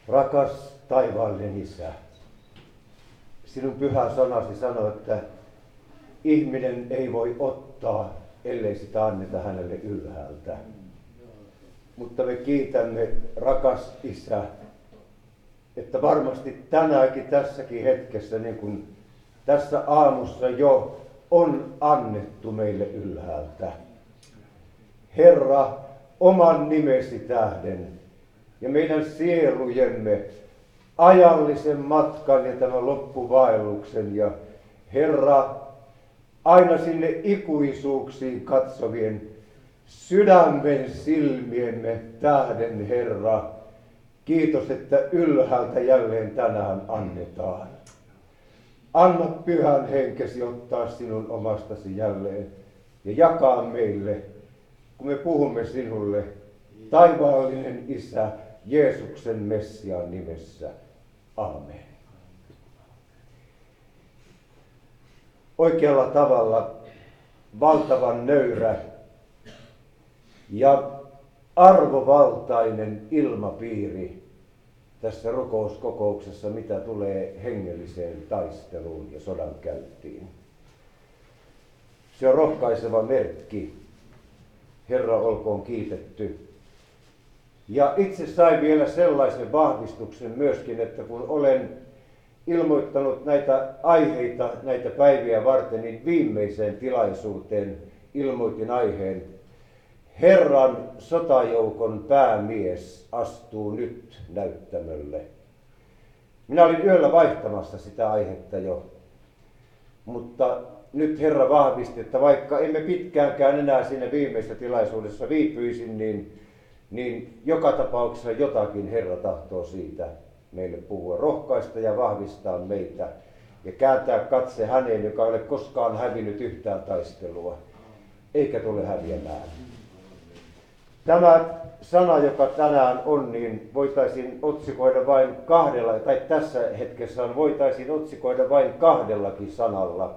Rakas taivaallinen Isä, sinun pyhä sanasi sanoo, että ihminen ei voi ottaa, ellei sitä anneta hänelle ylhäältä. Mutta me kiitämme, rakas Isä, että varmasti tänäänkin tässäkin hetkessä, niin kuin tässä aamussa jo on annettu meille ylhäältä. Herra, oman nimesi tähden ja meidän sielujemme ajallisen matkan ja tämän loppuvaelluksen ja Herra, aina sinne ikuisuuksiin katsovien sydämen silmiemme tähden, Herra, kiitos, että ylhäältä jälleen tänään annetaan. Anna pyhän henkesi ottaa sinun omastasi jälleen ja jakaa meille, kun me puhumme sinulle, taivaallinen Isä, Jeesuksen Messiaan nimessä. Aamen. Oikealla tavalla valtavan nöyrä ja arvovaltainen ilmapiiri tässä rukouskokouksessa, mitä tulee hengelliseen taisteluun ja sodankäyntiin. Se on rohkaiseva merkki. Herra olkoon kiitetty. Ja itse sain vielä sellaisen vahvistuksen myöskin, että kun olen ilmoittanut näitä aiheita, näitä päiviä varten, niin viimeiseen tilaisuuteen ilmoitin aiheen. Herran sotajoukon päämies astuu nyt näyttämölle. Minä olin yöllä vaihtamassa sitä aihetta jo, mutta nyt Herra vahvisti, että vaikka emme pitkäänkään enää siinä viimeisessä tilaisuudessa viipyisin, niin joka tapauksessa jotakin Herra tahtoo siitä meille puhua, rohkaista ja vahvistaa meitä ja kääntää katse häneen, joka ei ole koskaan hävinnyt yhtään taistelua, eikä tule häviämään. Tämä sana, joka tänään on, niin voitaisiin otsikoida vain kahdella, tai tässä hetkessä voitaisiin otsikoida vain kahdellakin sanalla.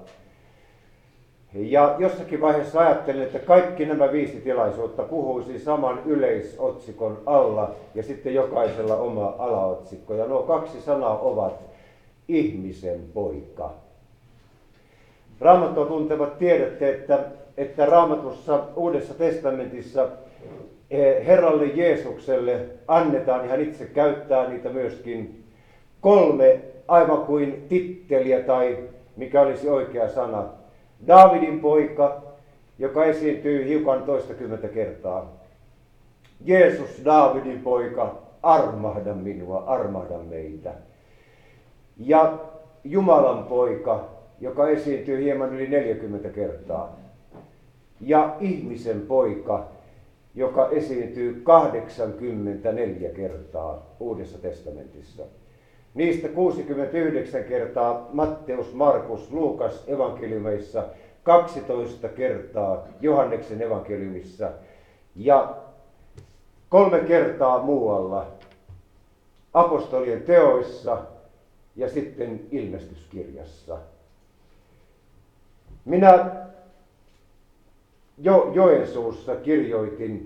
Ja jossakin vaiheessa ajattelin, että kaikki nämä 5 tilaisuutta puhuisi saman yleisotsikon alla ja sitten jokaisella oma alaotsikko. Ja nuo 2 sanaa ovat ihmisen poika. Raamattua tuntevat tiedätte, että Raamatussa Uudessa testamentissa Herralle Jeesukselle annetaan, ja hän itse käyttää niitä myöskin, 3 aivan kuin titteliä tai mikä olisi oikea sana. Daavidin poika, joka esiintyy hiukan toistakymmentä kertaa. Jeesus, Daavidin poika, armahda minua, armahda meitä. Ja Jumalan poika, joka esiintyy hieman yli 40 kertaa. Ja ihmisen poika, joka esiintyy 84 kertaa Uudessa testamentissa. Niistä 69 kertaa Matteus, Markus, Luukas evankeliumeissa, 12 kertaa Johanneksen evankeliumissa ja 3 kertaa muualla apostolien teoissa ja sitten ilmestyskirjassa. Minä Joensuussa kirjoitin,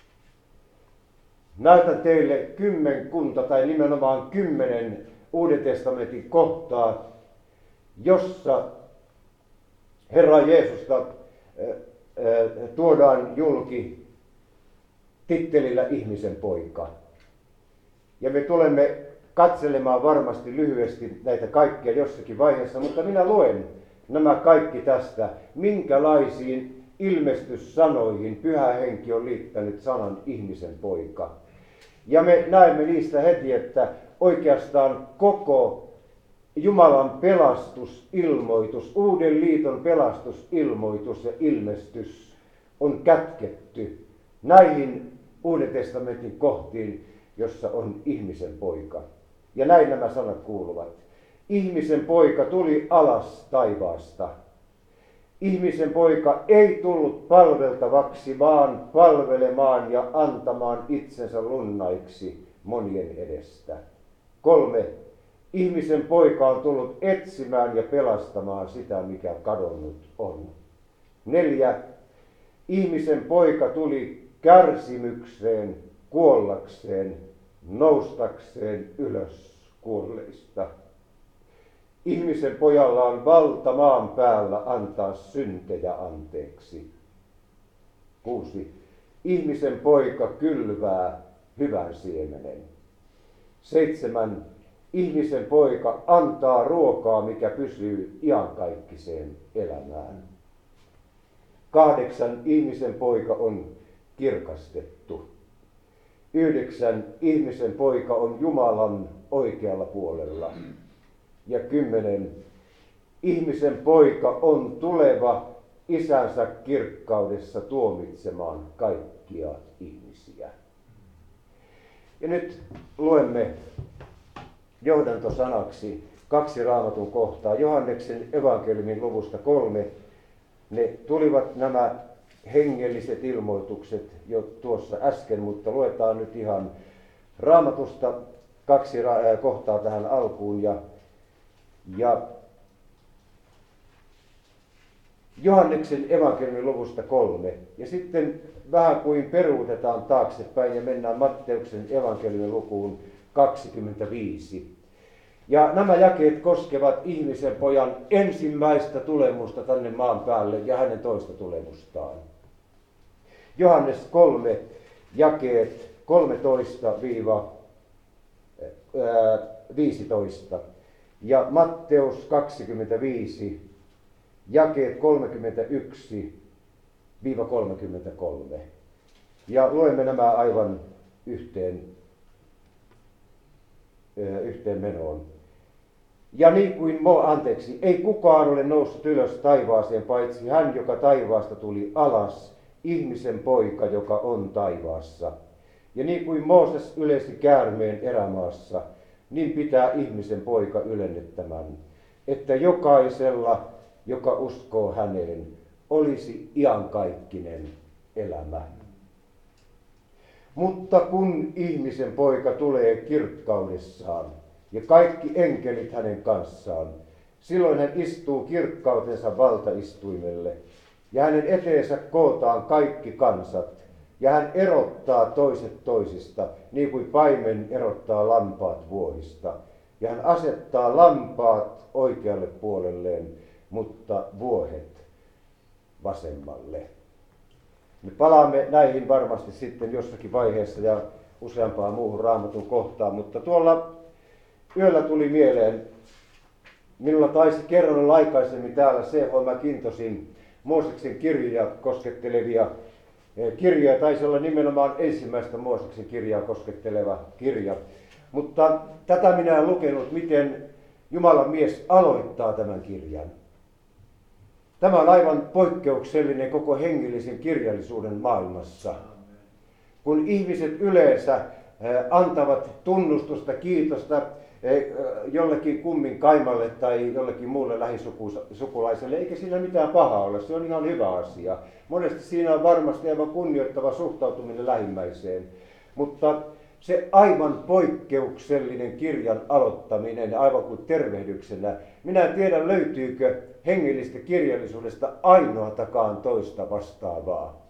näytän teille kymmenkunta tai nimenomaan 10 Uuden testamentin kohtaa, jossa Herra Jeesusta tuodaan julki tittelillä ihmisen poika. Ja me tulemme katselemaan varmasti lyhyesti näitä kaikkia jossakin vaiheessa, mutta minä luen nämä kaikki tästä, minkälaisiin ilmestyssanoihin Pyhä Henki on liittänyt sanan ihmisen poika. Ja me näemme niistä heti, että oikeastaan koko Jumalan pelastusilmoitus, Uuden liiton pelastusilmoitus ja ilmestys on kätketty näihin Uuden testamentin kohtiin, jossa on ihmisen poika. Ja näin nämä sanat kuuluvat. Ihmisen poika tuli alas taivaasta. Ihmisen poika ei tullut palveltavaksi, vaan palvelemaan ja antamaan itsensä lunnaiksi monien edestä. 3. Ihmisen poika on tullut etsimään ja pelastamaan sitä, mikä kadonnut on. 4. Ihmisen poika tuli kärsimykseen, kuollakseen noustakseen ylös kuolleista. Ihmisen pojalla on valta maan päällä antaa syntejä anteeksi. 6. Ihmisen poika kylvää hyvän siemenen. 7. Ihmisen poika antaa ruokaa, mikä pysyy iankaikkiseen elämään. 8. Ihmisen poika on kirkastettu. 9. Ihmisen poika on Jumalan oikealla puolella. Ja 10. Ihmisen poika on tuleva isänsä kirkkaudessa tuomitsemaan kaikkia ihmisiä. Ja nyt luemme johdantosanaksi 2 Raamatun kohtaa. Johanneksen evankeliumin luvusta 3. Ne tulivat nämä hengelliset ilmoitukset jo tuossa äsken, mutta luetaan nyt ihan Raamatusta 2 kohtaa tähän alkuun. Ja Johanneksen evankeliumin luvusta 3. Ja sitten vähän kuin peruutetaan taaksepäin ja mennään Matteuksen evankeliumin lukuun 25. Ja nämä jakeet koskevat ihmisen pojan ensimmäistä tulemusta tänne maan päälle ja hänen toista tulemustaan. Johannes 3, jakeet 13-15 ja Matteus 25, jakeet 31-33. Ja luemme nämä aivan yhteen menoon. Ja niin kuin ei kukaan ole noussut ylös taivaaseen, paitsi hän, joka taivaasta tuli alas, ihmisen poika, joka on taivaassa. Ja niin kuin Mooses ylesi käärmeen erämaassa, niin pitää ihmisen poika ylennettämän, että jokaisella, joka uskoo häneen, olisi iankaikkinen elämä. Mutta kun ihmisen poika tulee kirkkaudessaan ja kaikki enkelit hänen kanssaan, silloin hän istuu kirkkautensa valtaistuimelle ja hänen eteensä kootaan kaikki kansat ja hän erottaa toiset toisista, niin kuin paimen erottaa lampaat vuohista. Ja hän asettaa lampaat oikealle puolelleen, mutta vuohet vasemmalle. Me palaamme näihin varmasti sitten jossakin vaiheessa ja useampaan muuhun Raamatun kohtaan, mutta tuolla yöllä tuli mieleen, minulla taisi kerran olla aikaisemmin täällä C.H. Kintosin Mooseksen kirjoja koskettelevia kirjoja, taisi olla nimenomaan ensimmäistä Mooseksen kirjaa kosketteleva kirja. Mutta tätä minä en lukenut, miten Jumalan mies aloittaa tämän kirjan. Tämä on aivan poikkeuksellinen koko hengellisen kirjallisuuden maailmassa. Kun ihmiset yleensä antavat tunnustusta, kiitosta jollekin kummin kaimalle tai jollekin muulle lähisukulaiselle, eikä siinä mitään pahaa ole, se on ihan hyvä asia. Monesti siinä on varmasti aivan kunnioittava suhtautuminen lähimmäiseen, mutta se aivan poikkeuksellinen kirjan aloittaminen, aivan kuin tervehdyksenä, minä en tiedä löytyykö hengellistä kirjallisuudesta ainoatakaan toista vastaavaa.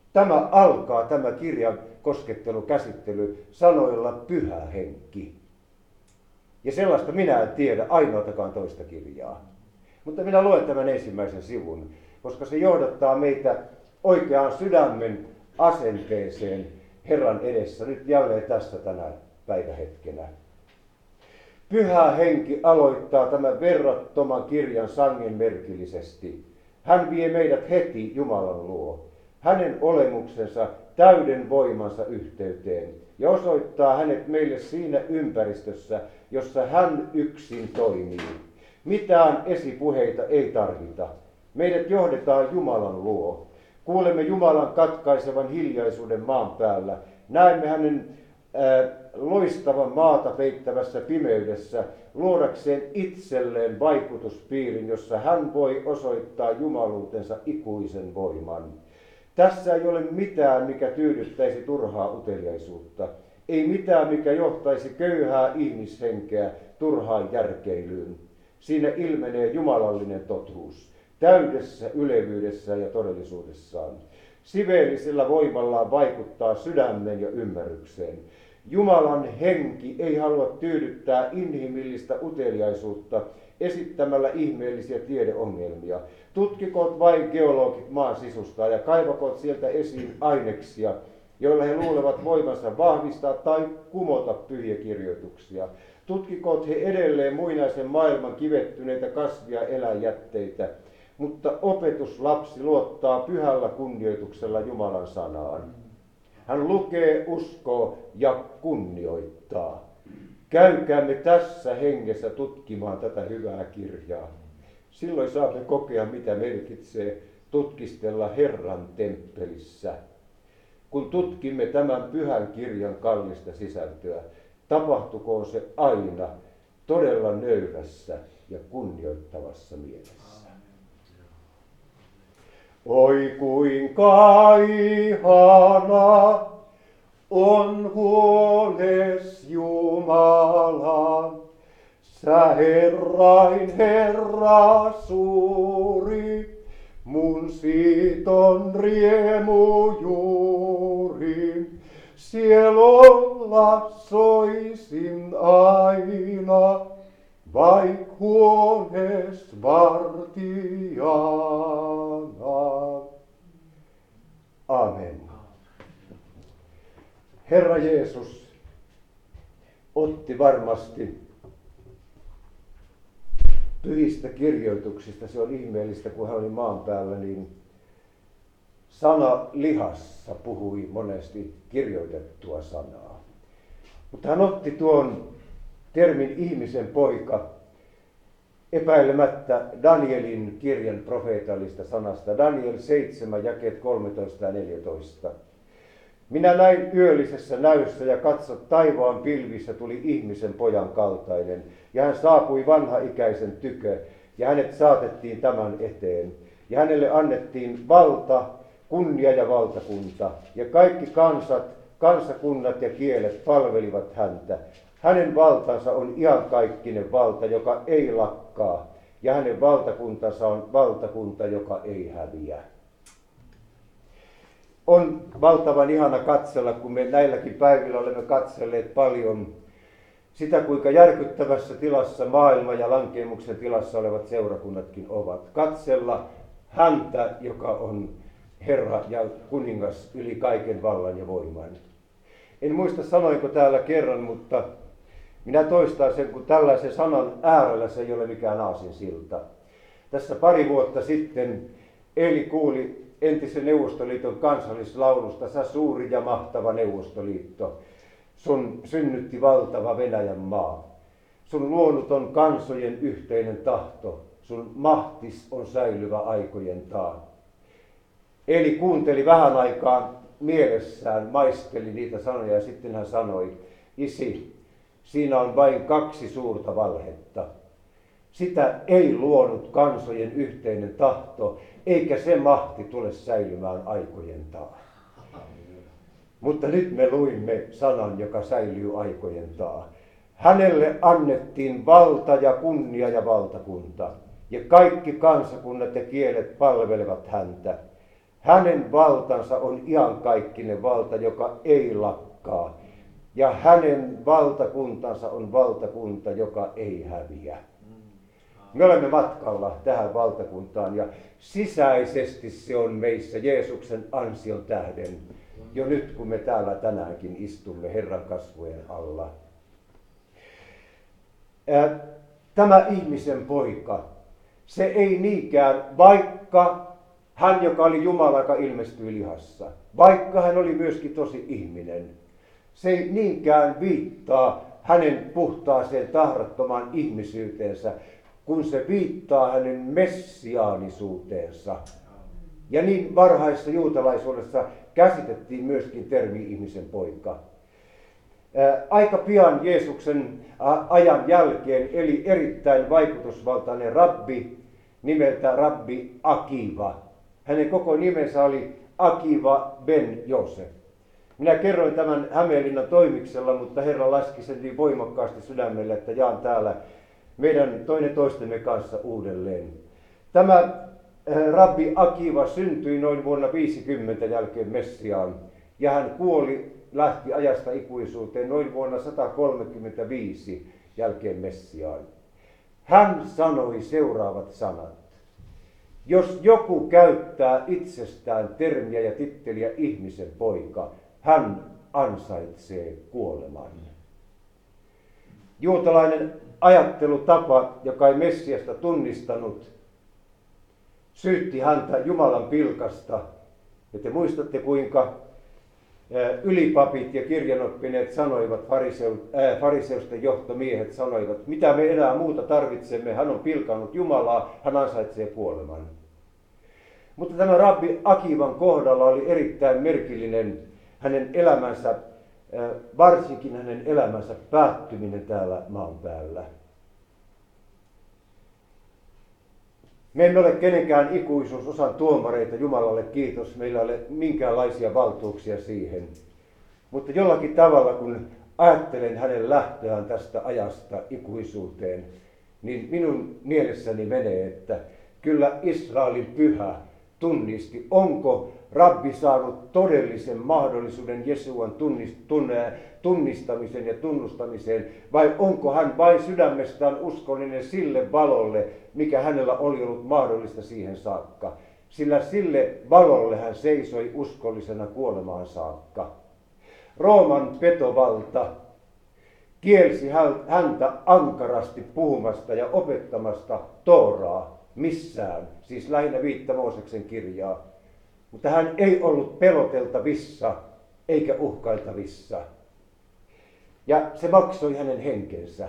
Tämä kirjan koskettelu, käsittely sanoilla pyhä henki. Ja sellaista minä en tiedä ainoatakaan toista kirjaa. Mutta minä luen tämän ensimmäisen sivun, koska se johdattaa meitä oikeaan sydämen asenteeseen Herran edessä nyt jälleen tässä tänä päivähetkenä. Pyhä henki aloittaa tämän verrattoman kirjan sangen merkillisesti. Hän vie meidät heti Jumalan luo, hänen olemuksensa täyden voimansa yhteyteen ja osoittaa hänet meille siinä ympäristössä, jossa hän yksin toimii. Mitään esipuheita ei tarvita. Meidät johdetaan Jumalan luo. Kuulemme Jumalan katkaisevan hiljaisuuden maan päällä. Näemme hänen loistavan maata peittävässä pimeydessä luodakseen itselleen vaikutuspiirin, jossa hän voi osoittaa jumaluutensa ikuisen voiman. Tässä ei ole mitään, mikä tyydyttäisi turhaa uteliaisuutta. Ei mitään, mikä johtaisi köyhää ihmishenkeä turhaan järkeilyyn. Siinä ilmenee jumalallinen totuus, täydessä ylevyydessään ja todellisuudessaan. Siveellisellä voimallaan vaikuttaa sydämeen ja ymmärrykseen. Jumalan henki ei halua tyydyttää inhimillistä uteliaisuutta esittämällä ihmeellisiä tiedeongelmia. Tutkikoot vain geologit maan sisusta ja kaivakoot sieltä esiin aineksia, joilla he luulevat voivansa vahvistaa tai kumota pyhiä kirjoituksia. Tutkikoot he edelleen muinaisen maailman kivettyneitä kasvia eläinjätteitä, mutta opetuslapsi luottaa pyhällä kunnioituksella Jumalan sanaan. Hän lukee, uskoo ja kunnioittaa. Käykäämme tässä hengessä tutkimaan tätä hyvää kirjaa. Silloin saamme kokea, mitä merkitsee tutkistella Herran temppelissä. Kun tutkimme tämän pyhän kirjan kallista sisältöä, tapahtukoon se aina todella nöyrässä ja kunnioittavassa mielessä. Oi kuinka ihana on huones Jumala, sä Herrain Herra suuri, mun siiton riemu juuri. Sielolla soisin aina, vaik huones vartijana. Amen. Herra Jeesus otti varmasti pyhistä kirjoituksista, se on ihmeellistä, kun hän oli maan päällä, niin sana lihassa puhui monesti kirjoitettua sanaa. Mutta hän otti tuon termin ihmisen poika epäilemättä Danielin kirjan profeetallista sanasta. Daniel 7, jakeet 13 ja 14. Minä näin yöllisessä näyssä ja katso, taivaan pilvissä tuli ihmisen pojan kaltainen. Ja hän saapui vanhaikäisen tykö ja hänet saatettiin tämän eteen. Ja hänelle annettiin valta, kunnia ja valtakunta. Ja kaikki kansat, kansakunnat ja kielet palvelivat häntä. Hänen valtansa on iankaikkinen valta, joka ei lakkaa. Ja hänen valtakuntansa on valtakunta, joka ei häviä. On valtavan ihana katsella, kun me näilläkin päivillä olemme katselleet paljon sitä, kuinka järkyttävässä tilassa maailma ja lankeemuksen tilassa olevat seurakunnatkin ovat. Katsella häntä, joka on Herra ja kuningas yli kaiken vallan ja voiman. En muista sanoinko täällä kerran, mutta minä toistan sen, kun tällaisen sanan äärellä se ei ole mikään aasinsilta. Tässä pari vuotta sitten Eli kuuli entisen Neuvostoliiton kansallislaulusta, sä suuri ja mahtava Neuvostoliitto, sun synnytti valtava Venäjän maa. Sun luonut on kansojen yhteinen tahto, sun mahtis on säilyvä aikojen taa. Eli kuunteli vähän aikaa mielessään, maisteli niitä sanoja ja sitten hän sanoi, isi, siinä on vain kaksi suurta valhetta. Sitä ei luonut kansojen yhteinen tahto, eikä se mahti tule säilymään aikojen taa. Mutta nyt me luimme sanan, joka säilyy aikojen taa. Hänelle annettiin valta ja kunnia ja valtakunta, ja kaikki kansakunnat ja kielet palvelevat häntä. Hänen valtansa on iankaikkinen valta, joka ei lakkaa, ja hänen valtakuntansa on valtakunta, joka ei häviä. Me olemme matkalla tähän valtakuntaan ja sisäisesti se on meissä Jeesuksen ansion tähden. Jo nyt kun me täällä tänäänkin istumme Herran kasvojen alla. Tämä ihmisen poika, se ei niinkään, vaikka hän, joka oli Jumala, joka ilmestyi lihassa, vaikka hän oli myöskin tosi ihminen, se ei niinkään viittaa hänen puhtaaseen tahrattomaan ihmisyyteensä, kun se viittaa hänen messiaanisuuteensa. Ja niin varhaisessa juutalaisuudessa käsitettiin myöskin termi ihmisen poika. Aika pian Jeesuksen ajan jälkeen eli erittäin vaikutusvaltainen rabbi nimeltä rabbi Akiva. Hänen koko nimensä oli Akiva ben Josef. Minä kerroin tämän Hämeenlinnan toimiksella, mutta Herra laski sen niin voimakkaasti sydämelle, että jaan täällä meidän toinen toistemme kanssa uudelleen. Tämä rabbi Akiva syntyi noin vuonna 50 jälkeen Messiaan ja hän kuoli, lähti ajasta ikuisuuteen noin vuonna 135 jälkeen Messiaan. Hän sanoi seuraavat sanat. Jos joku käyttää itsestään termiä ja titteliä ihmisen poika, hän ansaitsee kuoleman. Juutalainen ajattelutapa, joka ei Messiasta tunnistanut, syytti häntä Jumalan pilkasta. Ja te muistatte, kuinka ylipapit ja kirjanoppineet sanoivat, fariseusten johtomiehet sanoivat, mitä me enää muuta tarvitsemme, hän on pilkannut Jumalaa, hän ansaitsee kuoleman. Mutta tämä rabbi Akivan kohdalla oli erittäin merkillinen hänen elämänsä, varsinkin hänen elämänsä päättyminen täällä maan päällä. Me emme ole kenenkään ikuisuusosan tuomareita, Jumalalle kiitos, meillä ei ole minkäänlaisia valtuuksia siihen. Mutta jollakin tavalla, kun ajattelen hänen lähtöään tästä ajasta ikuisuuteen, niin minun mielessäni menee, että kyllä Israelin pyhä tunnisti, onko rabbi saanut todellisen mahdollisuuden Jesuan tunnistamisen ja tunnustamiseen, vai onko hän vain sydämestään uskollinen sille valolle, mikä hänellä oli ollut mahdollista siihen saakka. Sillä sille valolle hän seisoi uskollisena kuolemaan saakka. Rooman petovalta kielsi häntä ankarasti puhumasta ja opettamasta Tooraa missään, siis lähinnä 5 Mooseksen kirjaa. Mutta hän ei ollut peloteltavissa eikä uhkailtavissa. Ja se maksoi hänen henkensä.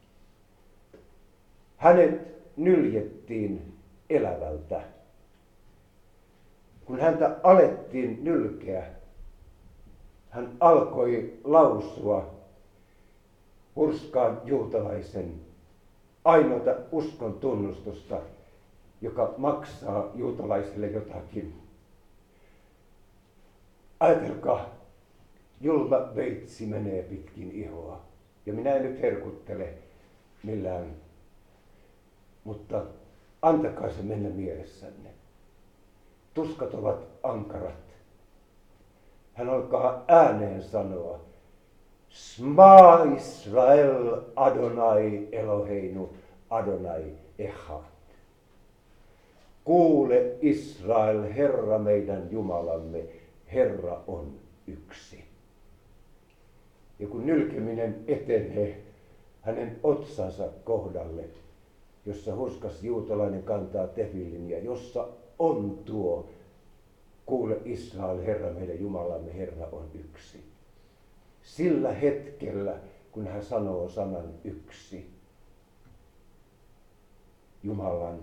Hänet nyljettiin elävältä. Kun häntä alettiin nylkeä, hän alkoi lausua hurskaan juutalaisen ainoata uskon tunnustusta, joka maksaa juutalaisille jotakin. Ajatelkaa, julma veitsi menee pitkin ihoa. Ja minä en nyt herkuttele millään, mutta antakaa se mennä mielessänne. Tuskat ovat ankarat. Hän alkaa ääneen sanoa, Sma Israel Adonai Eloheinu Adonai Echad. Kuule Israel, Herra meidän Jumalamme, Herra on yksi. Ja kun nylkeminen etenee hänen otsansa kohdalle, jossa hurskas juutalainen kantaa tefillin ja jossa on tuo kuule Israel, Herra meidän Jumalamme, Herra on yksi. Sillä hetkellä, kun hän sanoo sanan yksi, Jumalan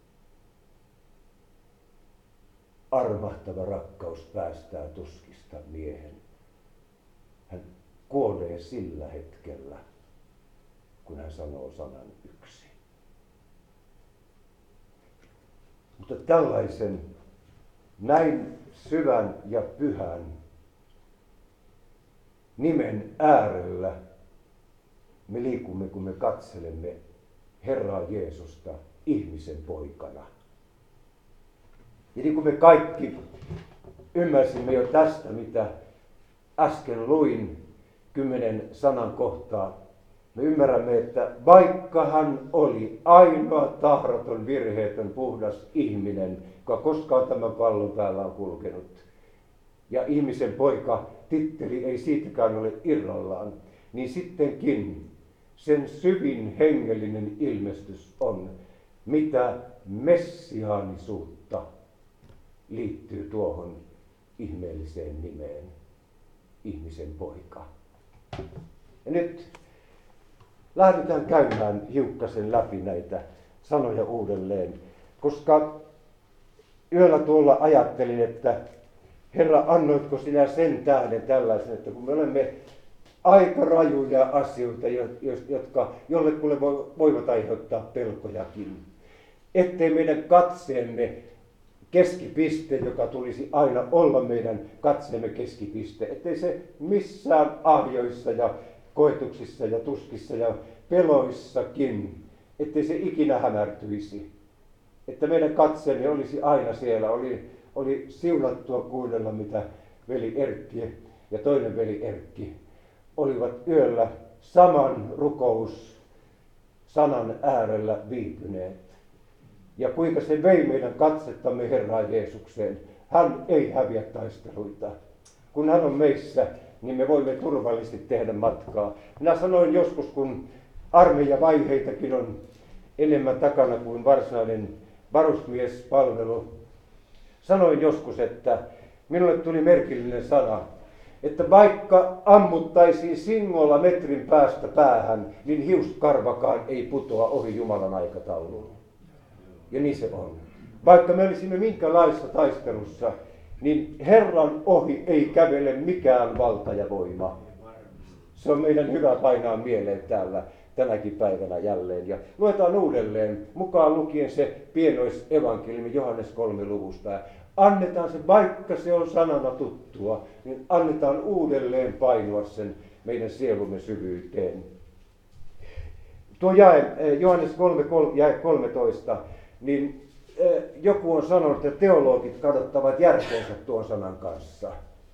armahtava rakkaus päästää tuskista miehen. Hän kuolee sillä hetkellä, kun hän sanoo sanan yksi. Mutta tällaisen näin syvän ja pyhän nimen äärellä me liikumme, kun me katselemme Herraa Jeesusta ihmisen poikana. Ja niin kuin me kaikki ymmärsimme jo tästä, mitä äsken luin 10 sanan kohtaa, me ymmärrämme, että vaikka hän oli ainoa tahraton, virheetön, puhdas ihminen, joka koskaan tämän pallon päällä on kulkenut, ja ihmisen poika titteli ei siitäkään ole irrallaan, niin sittenkin sen syvin hengellinen ilmestys on, mitä messiaanisuutta liittyy tuohon ihmeelliseen nimeen, ihmisen poika. Ja nyt lähdetään käymään hiukkasen läpi näitä sanoja uudelleen, koska yöllä tuolla ajattelin, että Herra, annoitko sinä sen tähden tällaisen, että kun me olemme aika rajuja asioita, jotka jollekulle voivat aiheuttaa pelkojakin, ettei meidän katseemme keskipiste, joka tulisi aina olla meidän katseemme keskipiste, ettei se missään ahjoissa ja koetuksissa ja tuskissa ja peloissakin, ettei se ikinä hämärtyisi. Että meidän katseemme olisi aina siellä, oli siunattua kuunnella, mitä veli Erkki ja toinen veli Erkki olivat yöllä saman rukoussanan äärellä viipyneet. Ja kuinka se vei meidän katsettamme Herraan Jeesukseen. Hän ei häviä taisteluita. Kun hän on meissä, niin me voimme turvallisesti tehdä matkaa. Minä sanoin joskus, kun armeijavaiheitakin on enemmän takana kuin varsinainen varusmiespalvelu. Sanoin joskus, että minulle tuli merkillinen sana, että vaikka ammuttaisiin singolla metrin päästä päähän, niin hiuskarvakaan ei putoa ohi Jumalan aikatauluun. Ja niin se on. Vaikka me olisimme minkälaisessa taistelussa, niin Herran ohi ei kävele mikään valta ja voima. Se on meidän hyvä painaa mieleen täällä tänäkin päivänä jälleen. Ja luetaan uudelleen, mukaan lukien se pienoisevankeliumi Johannes 3 luvusta. Annetaan se, vaikka se on sanana tuttua, niin annetaan uudelleen painua sen meidän sielumme syvyyteen. Tuo Johannes 3, jae 13, niin joku on sanonut, että teologit kadottavat järkeensä tuon sanan kanssa.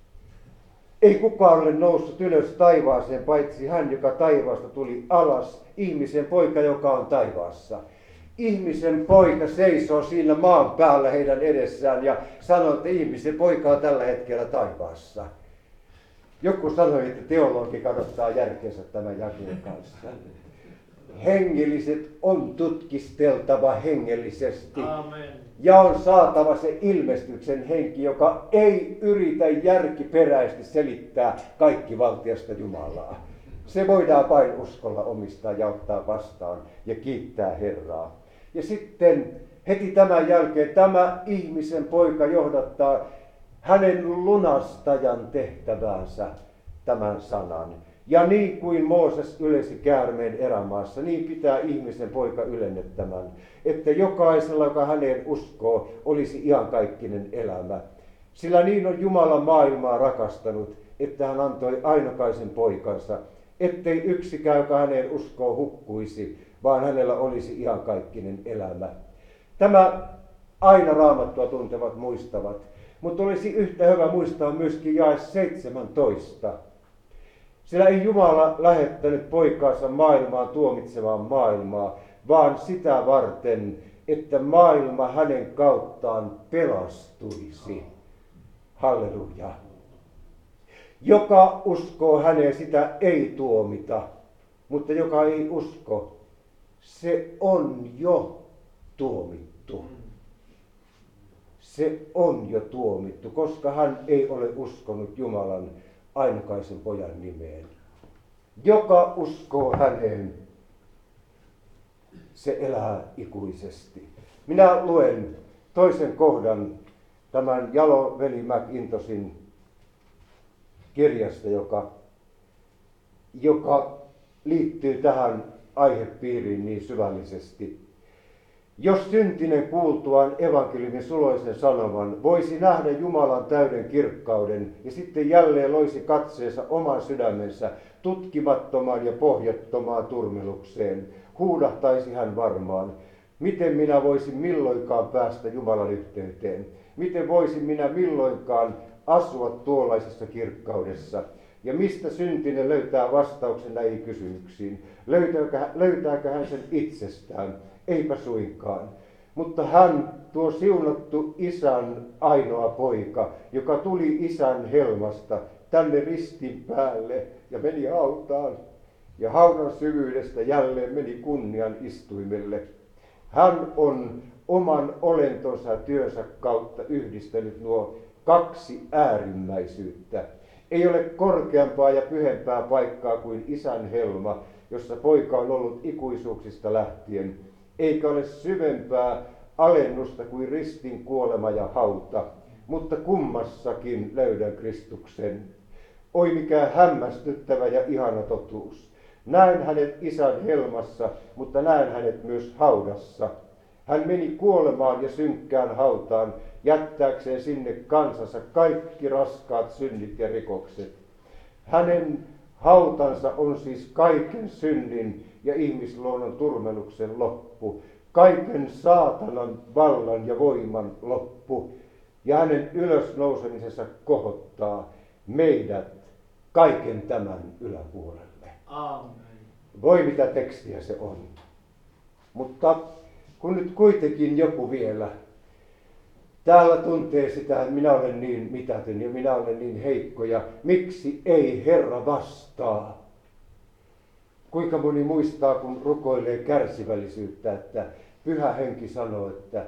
Ei kukaan ole noussut ylös taivaaseen, paitsi hän, joka taivaasta tuli alas, ihmisen poika, joka on taivaassa. Ihmisen poika seisoo siinä maan päällä heidän edessään ja sanoo, että ihmisen poika on tällä hetkellä taivaassa. Joku sanoi, että teologi kadottaa järkeensä tämän jakeen kanssa. Hengelliset on tutkisteltava hengellisesti. Amen. Ja on saatava se ilmestyksen henki, joka ei yritä järkiperäisesti selittää kaikkivaltiasta Jumalaa. Se voidaan vain uskolla omistaa ja ottaa vastaan ja kiittää Herraa. Ja sitten heti tämän jälkeen tämä ihmisen poika johdattaa hänen lunastajan tehtäväänsä tämän sanan. Ja niin kuin Mooses ylesi käärmeen erämaassa, niin pitää ihmisen poika ylennettämään, että jokaisella, joka häneen uskoo, olisi iankaikkinen elämä. Sillä niin on Jumala maailmaa rakastanut, että hän antoi ainokaisen poikansa, ettei yksikään, joka häneen uskoo, hukkuisi, vaan hänellä olisi iankaikkinen elämä. Tämä aina Raamattua tuntevat muistavat, mutta olisi yhtä hyvä muistaa myöskin jae 17. Sillä ei Jumala lähettänyt poikaansa maailmaan tuomitsemaan maailmaa, vaan sitä varten, että maailma hänen kauttaan pelastuisi. Halleluja. Joka uskoo häneen, sitä ei tuomita, mutta joka ei usko, se on jo tuomittu. Se on jo tuomittu, koska hän ei ole uskonut Jumalan ainokaisen pojan nimeen. Joka uskoo häneen, se elää ikuisesti. Minä luen toisen kohdan tämän Jalo-veli McIntoshin kirjasta, joka liittyy tähän aihepiiriin niin syvällisesti. Jos syntinen kuultuaan evankeliumin suloisen sanoman voisi nähdä Jumalan täyden kirkkauden ja sitten jälleen loisi katseensa oman sydämensä tutkimattomaan ja pohjattomaan turmelukseen, huudahtaisi hän varmaan, miten minä voisin milloinkaan päästä Jumalan yhteyteen, miten voisin minä milloinkaan asua tuollaisessa kirkkaudessa, ja mistä syntinen löytää vastauksen näihin kysymyksiin, löytääkö hän sen itsestään? Eipä suinkaan. Mutta hän, tuo siunattu isän ainoa poika, joka tuli isän helmasta tänne ristin päälle ja meni hautaan. Ja haudan syvyydestä jälleen meni kunnian istuimelle. Hän on oman olentonsa ja työnsä kautta yhdistänyt nuo kaksi äärimmäisyyttä. Ei ole korkeampaa ja pyhempää paikkaa kuin isän helma, jossa poika on ollut ikuisuuksista lähtien. Eikä ole syvempää alennusta kuin ristin kuolema ja hauta, mutta kummassakin löydän Kristuksen. Oi mikä hämmästyttävä ja ihana totuus. Näen hänet isän helmassa, mutta näen hänet myös haudassa. Hän meni kuolemaan ja synkkään hautaan, jättääkseen sinne kansansa kaikki raskaat synnit ja rikokset. Hänen hautansa on siis kaiken synnin ja ihmisluonnon turmeluksen loppu, kaiken saatanan vallan ja voiman loppu. ja hänen ylösnousemisessa kohottaa meidät kaiken tämän yläpuolelle. Aamen. Voi mitä tekstiä se on. Mutta kun nyt kuitenkin joku vielä täällä tuntee sitä, että minä olen niin mitätön ja minä olen niin heikko ja miksi ei Herra vastaa? Kuinka moni muistaa, kun rukoilee kärsivällisyyttä, että Pyhä Henki sanoo, että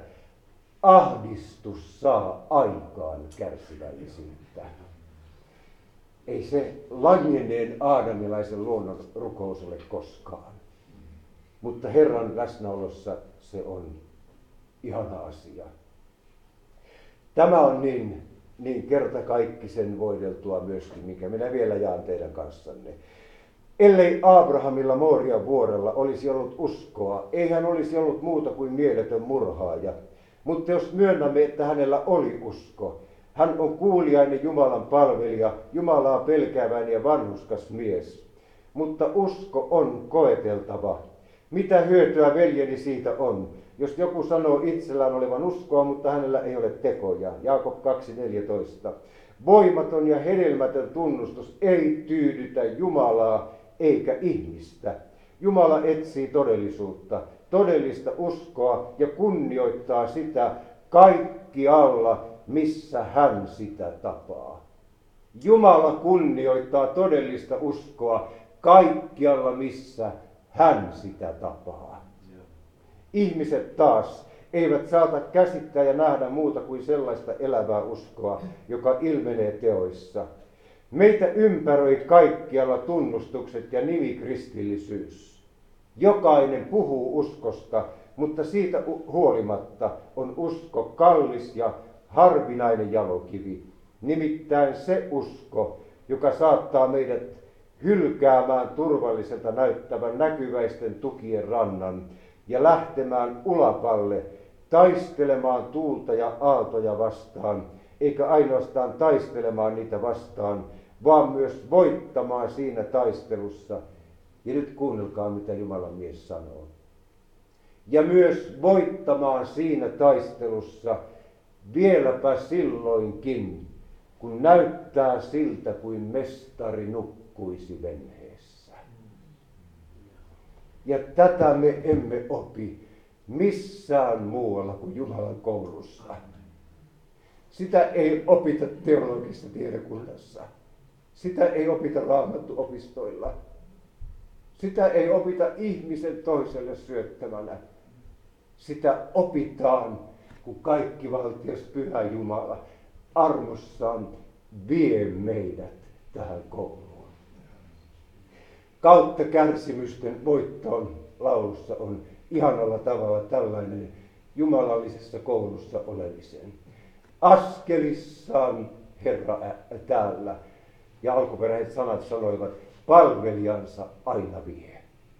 ahdistus saa aikaan kärsivällisyyttä. Ei se langenneen aadamilaisen luonnon rukous ole koskaan. Mutta Herran läsnäolossa se on ihana asia. Tämä on niin kertakaikkisen voideltua myöskin, minkä minä vielä jaan teidän kanssanne. Ellei Abrahamilla Moorian vuorella olisi ollut uskoa, ei hän olisi ollut muuta kuin mieletön murhaaja. Mutta jos myönnämme, että hänellä oli usko, hän on kuuliainen Jumalan palvelija, Jumalaa pelkääväinen ja vanhurskas mies. Mutta usko on koeteltava. Mitä hyötyä veljeni siitä on, jos joku sanoo itsellään olevan uskoa, mutta hänellä ei ole tekoja? Jaakob 2.14. Voimaton ja hedelmätön tunnustus ei tyydytä Jumalaa eikä ihmistä. Jumala etsii todellisuutta, todellista uskoa ja kunnioittaa sitä kaikkialla, missä hän sitä tapaa. Jumala kunnioittaa todellista uskoa kaikkialla, missä hän sitä tapaa. Ihmiset taas eivät saata käsittää ja nähdä muuta kuin sellaista elävää uskoa, joka ilmenee teoissa. Meitä ympäröi kaikkialla tunnustukset ja nimikristillisyys. Jokainen puhuu uskosta, mutta siitä huolimatta on usko kallis ja harvinainen jalokivi. Nimittäin se usko, joka saattaa meidät hylkäämään turvalliselta näyttävän näkyväisten tukien rannan ja lähtemään ulapalle taistelemaan tuulta ja aaltoja vastaan, eikä ainoastaan taistelemaan niitä vastaan, vaan myös voittamaan siinä taistelussa. Ja nyt kuunnelkaa, mitä Jumalan mies sanoo. Ja myös voittamaan siinä taistelussa vieläpä silloinkin, kun näyttää siltä kuin mestari nukkuisi venheessä. Ja tätä me emme opi missään muualla kuin Jumalan koulussa. Sitä ei opita teologisessa tiedekunnassa. Sitä ei opita raamattuopistoilla. Sitä ei opita ihmisen toiselle syöttämänä. Sitä opitaan, kun kaikkivaltias Pyhä Jumala armossaan vie meidät tähän kouluun. Kautta kärsimysten voittoon laulussa on ihanalla tavalla tällainen jumalallisessa koulussa olemisen. Askelissaan Herra täällä, ja alkuperäiset sanat sanoivat, palvelijansa aina vie.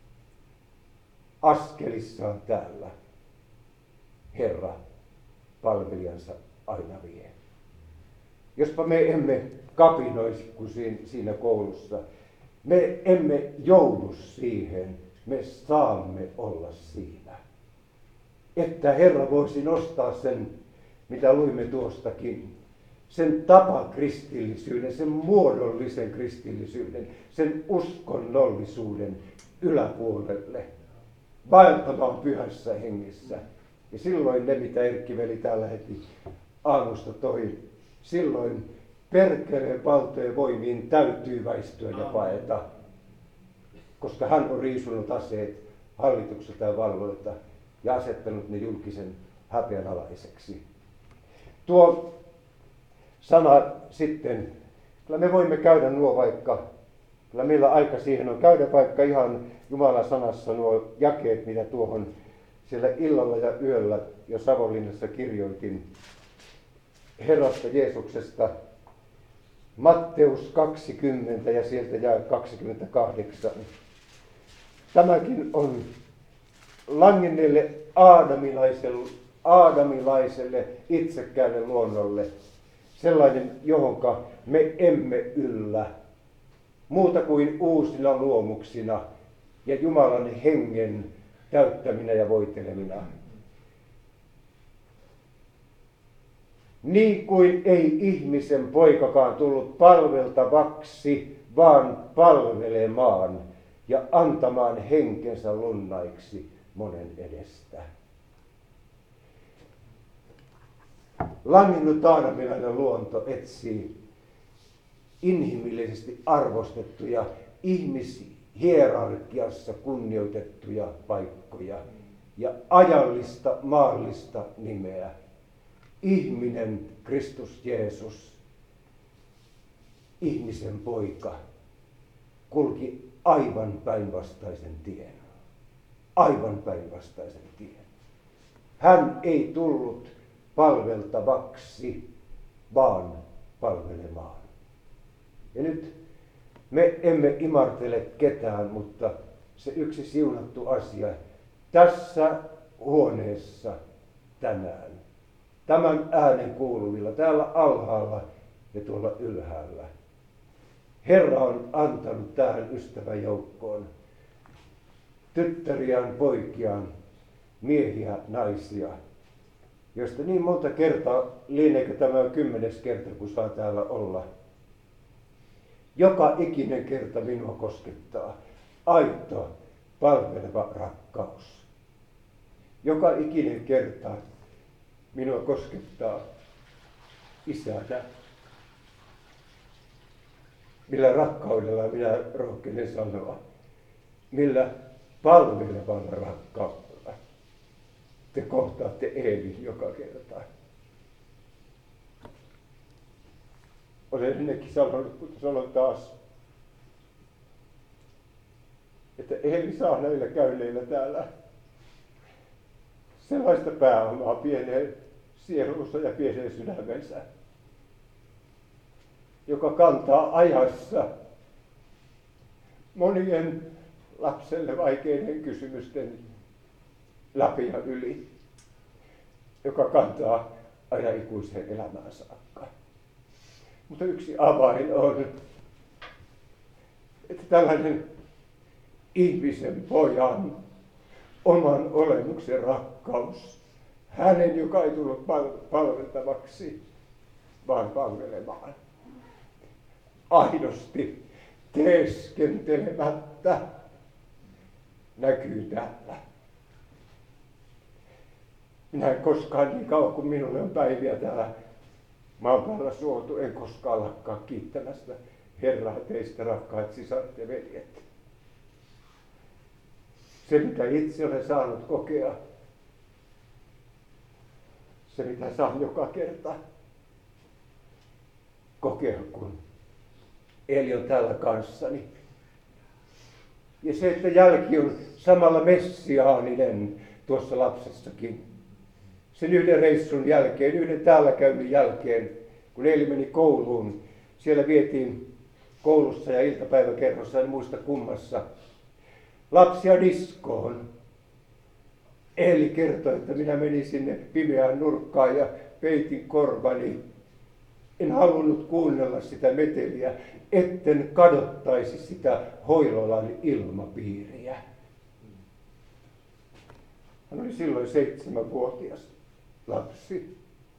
Askelissaan täällä Herra palvelijansa aina vie. Jospa me emme kapinoisi kuin siinä koulussa, me emme joudu siihen, me saamme olla siinä. Että Herra voisi nostaa sen, mitä luimme tuostakin, sen tapakristillisyyden, sen muodollisen kristillisyyden, sen uskonnollisuuden yläpuolelle, vaeltamaan pyhässä hengessä. Ja silloin ne, mitä Erkki-veli täällä heti aamusta toi, silloin perkeleen valtojen voimiin täytyy väistyä ja paeta, koska hän on riisunut aseet hallitukselta ja valloilta ja asettanut ne julkisen häpeänalaiseksi. Tuo sana sitten, kyllä me voimme käydä nuo vaikka, kyllä meillä aika siihen on käydä vaikka ihan Jumalan sanassa nuo jakeet, mitä tuohon siellä illalla ja yöllä jo Savonlinnassa kirjoitin Herrasta Jeesuksesta. Matteus 20 ja sieltä jää 28. Tämäkin on langenneelle aadamilaiselle itsekkäälle luonnolle sellainen, johonka me emme yllä muuta kuin uusina luomuksina ja Jumalan hengen täyttäminä ja voitelemina. Niin kuin ei ihmisen poikakaan tullut palveltavaksi, vaan palvelemaan ja antamaan henkensä lunnaiksi monen edestä. Langennut taanamilainen luonto etsii inhimillisesti arvostettuja, ihmishierarkiassa kunnioitettuja paikkoja ja ajallista maallista nimeä. Ihminen, Kristus Jeesus, ihmisen poika, kulki aivan päinvastaisen tien. Aivan päinvastaisen tien. Hän ei tullut palveltavaksi, vaan palvelemaan. Ja nyt me emme imartele ketään, mutta se yksi siunattu asia tässä huoneessa tänään, tämän äänen kuuluvilla, täällä alhaalla ja tuolla ylhäällä. Herra on antanut tähän ystäväjoukkoon tyttäriään, poikiaan, miehiä, naisia, josta niin monta kertaa, lieneekö tämä 10. kerta, kun saa täällä olla. Joka ikinen kerta minua koskettaa aito, palveleva rakkaus. Joka ikinen kerta minua koskettaa isänä. Millä rakkaudella minä rohkenen sanoa, millä palvelevalla rakkaudella te kohtaatte Eelin joka kerta. Olen ennenkin sanonut, mutta sanon taas, että Eeli saa näillä käynneillä täällä sellaista pääomaa pieneen sielunsa ja pieneen sydämensä, joka kantaa ajassa monien lapselle vaikeiden kysymysten läpi ja yli, joka kantaa aina ikuiseen elämään saakka. Mutta yksi avain on, että tällainen ihmisen pojan oman olemuksen rakkaus, hänen, joka ei tullut palveltavaksi, vaan palvelemaan. Aidosti teeskentelemättä näkyy täällä. Minä en koskaan niin kauan kuin minulle on päiviä täällä maan päällä suotu, en koskaan lakkaa kiittämästä Herraa teistä, rakkaat sisaret ja veljet. Se, mitä itse olen saanut kokea, se, mitä saan joka kerta kokea, kun Eeli on täällä kanssani. Ja se, että jälki on samalla messiaaninen tuossa lapsessakin. Sen yhden reissun jälkeen, yhden täällä käynnin jälkeen, kun Eeli meni kouluun, siellä vietiin koulussa ja iltapäiväkerhossa, en muista kummassa, lapsia diskoon. Eeli kertoi, että minä menin sinne pimeään nurkkaan ja peitin korvani. En halunnut kuunnella sitä meteliä, etten kadottaisi sitä Hoilolan ilmapiiriä. Hän oli silloin 7-vuotias lapsi.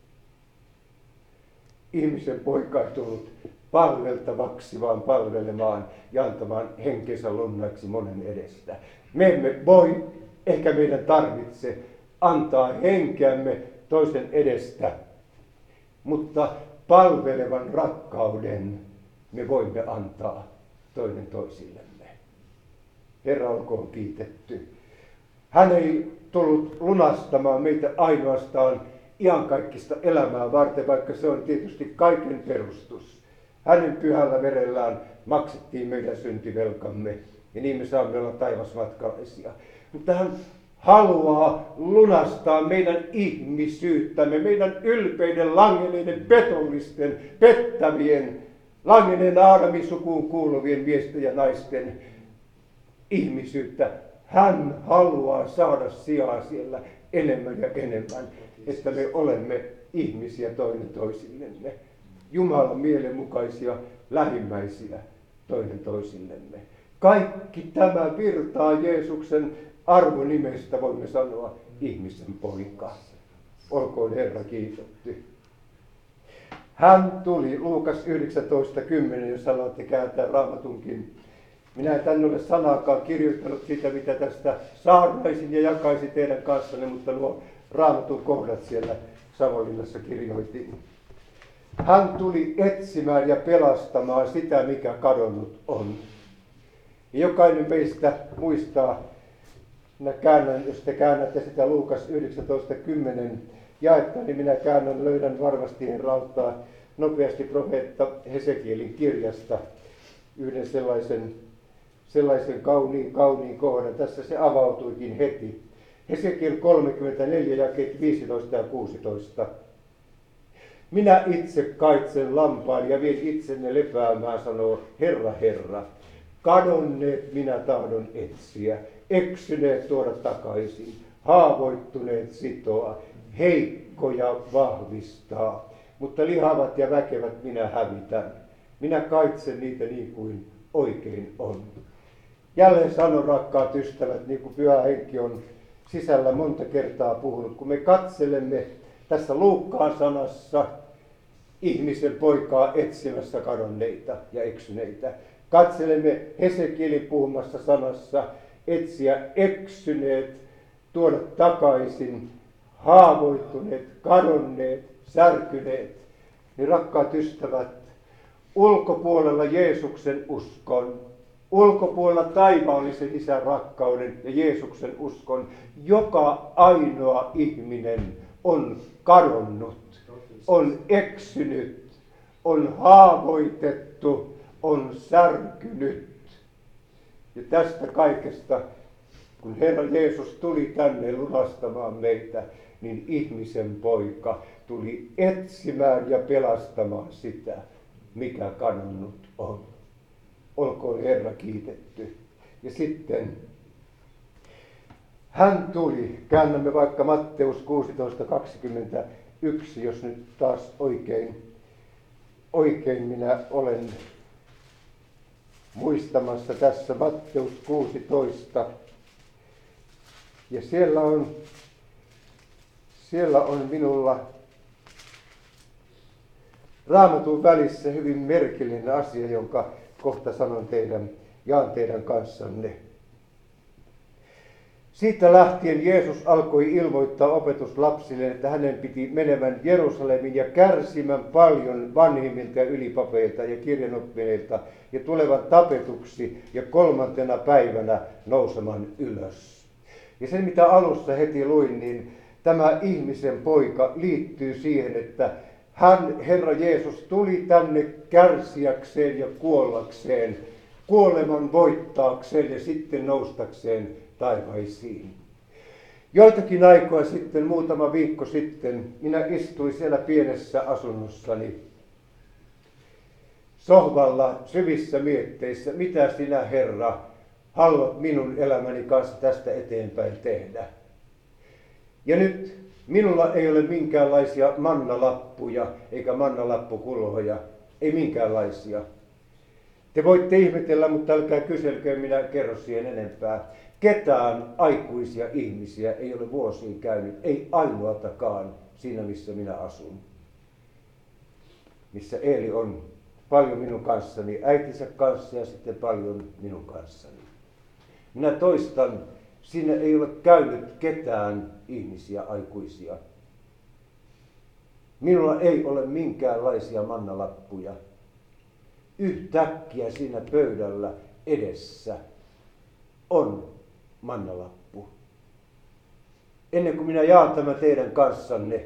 Ihmisen poika ei tullut palveltavaksi, vaan palvelemaan ja antamaan henkensä lunnaiksi monen edestä. Me emme voi, eikä meidän tarvitse antaa henkeämme toisen edestä, mutta palvelevan rakkauden me voimme antaa toinen toisillemme. Herra olkoon kiitetty. Hän ei tullut lunastamaan meitä ainoastaan iankaikkista elämää varten, vaikka se on tietysti kaiken perustus. Hänen pyhällä verellään maksettiin meidän syntivelkamme ja niin me saamme olla taivasmatkalaisia. Mutta hän haluaa lunastaa meidän ihmisyyttämme, meidän ylpeiden, langenneiden, petollisten, pettävien, langenneen Aadamin sukuun kuuluvien miesten ja naisten ihmisyyttä. Hän haluaa saada sijaa siellä enemmän ja enemmän, että me olemme ihmisiä toinen toisillemme. Jumalan mielenmukaisia lähimmäisiä toinen toisillemme. Kaikki tämä virtaa Jeesuksen arvonimestä, voimme sanoa, ihmisen poika. Olkoon Herra kiitetty. Hän tuli, Luukas 19.10, jos haluatte kääntää Raamatunkin. Minä en tänne ole sanaakaan kirjoittanut sitä, mitä tästä saarnaisin ja jakaisin teidän kanssanne, mutta nuo Raamatun kohdat siellä Savonlinnassa kirjoitin. Hän tuli etsimään ja pelastamaan sitä, mikä kadonnut on. Ja jokainen meistä muistaa, minä käännän, jos te käännätte sitä Luukas 19.10 jaetta, niin minä löydän varmasti Herra auttaa nopeasti profeetta Hesekielin kirjasta yhden sellaisen kauniin kohdan. Tässä se avautuikin heti. Hesekiel 34, jakeet 15 ja 16. Minä itse kaitsen lampaan ja vien itsenne lepäämään, sanoo Herra, Herra. Kadonneet minä tahdon etsiä, eksyneet tuoda takaisin, haavoittuneet sitoa, heikkoja vahvistaa, mutta lihavat ja väkevät minä hävitän. Minä kaitsen niitä niin kuin oikein on. Jälleen sanon, rakkaat ystävät, niin kuin Pyhä Henki on sisällä monta kertaa puhunut, kun me katselemme tässä Luukkaan sanassa ihmisen poikaa etsimässä kadonneita ja eksyneitä. Katselemme Hesekielin puhumassa sanassa etsiä eksyneet, tuoda takaisin, haavoittuneet, kadonneet, särkyneet. Niin rakkaat ystävät, ulkopuolella Jeesuksen uskon, ulkopuolella taivaallisen Isän rakkauden ja Jeesuksen uskon, joka ainoa ihminen on kadonnut, on eksynyt, on haavoitettu, on särkynyt. Ja tästä kaikesta, kun Herra Jeesus tuli tänne lunastamaan meitä, niin ihmisen poika tuli etsimään ja pelastamaan sitä, mikä kadonnut on. Olkoon Herra kiitetty. Ja sitten hän tuli, käännämme vaikka Matteus 16.21, jos nyt taas oikein minä olen muistamassa tässä Matteus 16. Ja siellä on minulla Raamatun välissä hyvin merkillinen asia, jonka kohta jaan teidän kanssanne. Siitä lähtien Jeesus alkoi ilmoittaa opetuslapsille, että hänen piti menevän Jerusalemin ja kärsimään paljon vanhimmilta ja ylipapeilta ja kirjanoppineilta ja tulevan tapetuksi ja 3. päivänä nousemaan ylös. Ja se, mitä alussa heti luin, niin tämä ihmisen poika liittyy siihen, että hän, Herra Jeesus, tuli tänne kärsiäkseen ja kuollakseen, kuoleman voittaakseen ja sitten noustakseen taivaisiin. Joitakin aikoja sitten, muutama viikko sitten, minä istuin siellä pienessä asunnossani sohvalla syvissä mietteissä, mitä sinä, Herra, haluat minun elämäni kanssa tästä eteenpäin tehdä. Ja nyt minulla ei ole minkäänlaisia mannalappuja eikä mannalappukulhoja, ei minkäänlaisia. Te voitte ihmetellä, mutta älkää kyselkö, minä kerro siihen enempää. Ketään aikuisia ihmisiä ei ole vuosiin käynyt, ei ainoatakaan siinä, missä minä asun. Missä Eeli on paljon minun kanssani, äitinsä kanssa ja sitten paljon minun kanssani. Minä toistan, siinä ei ole käynyt ketään ihmisiä aikuisia. Minulla ei ole minkäänlaisia mannalappuja. Yhtäkkiä siinä pöydällä edessä on mannalappu. Ennen kuin minä jaan tämän teidän kanssanne,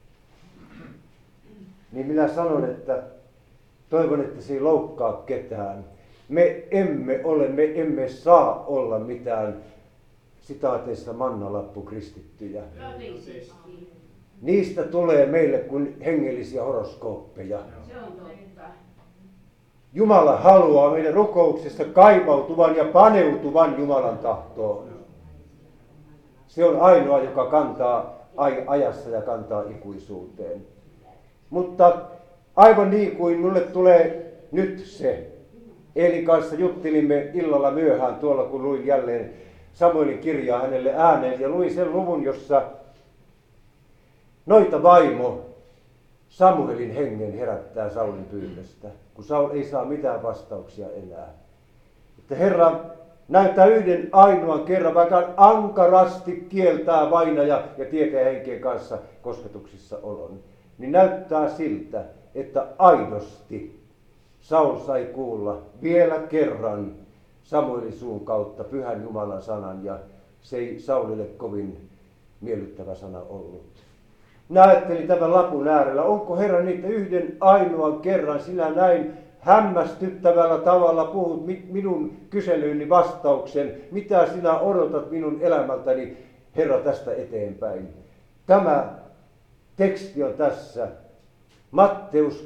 niin minä sanon, että toivon, että se ei loukkaa ketään. Me emme saa olla mitään sitaateissa mannalappukristittyjä. Niistä tulee meille kuin hengellisiä horoskooppeja. Se on totta. Jumala haluaa meidän rukouksesta kaivautuvan ja paneutuvan Jumalan tahtoon. Se on ainoa, joka kantaa ajassa ja kantaa ikuisuuteen. Mutta aivan niin kuin minulle tulee nyt se. Eelin kanssa juttelimme illalla myöhään tuolla, kun luin jälleen Samuelin kirjaa hänelle ääneen. Ja luin sen luvun, jossa noita vaimo Samuelin hengen herättää Saulin pyynnöstä, kun Saul ei saa mitään vastauksia enää. Että Herra näyttää yhden ainoan kerran, vaikka ankarasti kieltää vainaja ja tieteen henkien kanssa kosketuksissa olon, niin näyttää siltä, että aidosti Saul sai kuulla vielä kerran Samuelin suun kautta Pyhän Jumalan sanan, ja se ei Saulille kovin miellyttävä sana ollut. Minä ajattelin tämän lapun äärellä, onko Herra niitä yhden ainoan kerran, sinä näin hämmästyttävällä tavalla puhut minun kyselyyni vastauksen, mitä sinä odotat minun elämältäni, Herra, tästä eteenpäin. Tämä teksti on tässä, Matteus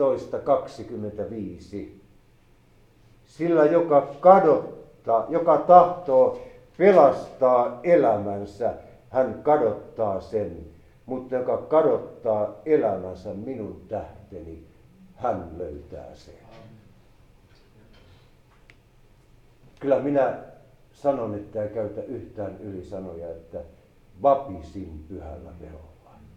16:25. Sillä joka tahtoo pelastaa elämänsä, hän kadottaa sen, mutta joka kadottaa elämänsä minun tähteni, hän löytää sen. Kyllä minä sanon, että ei käytä yhtään ylisanoja, että vapisin pyhällä verolla.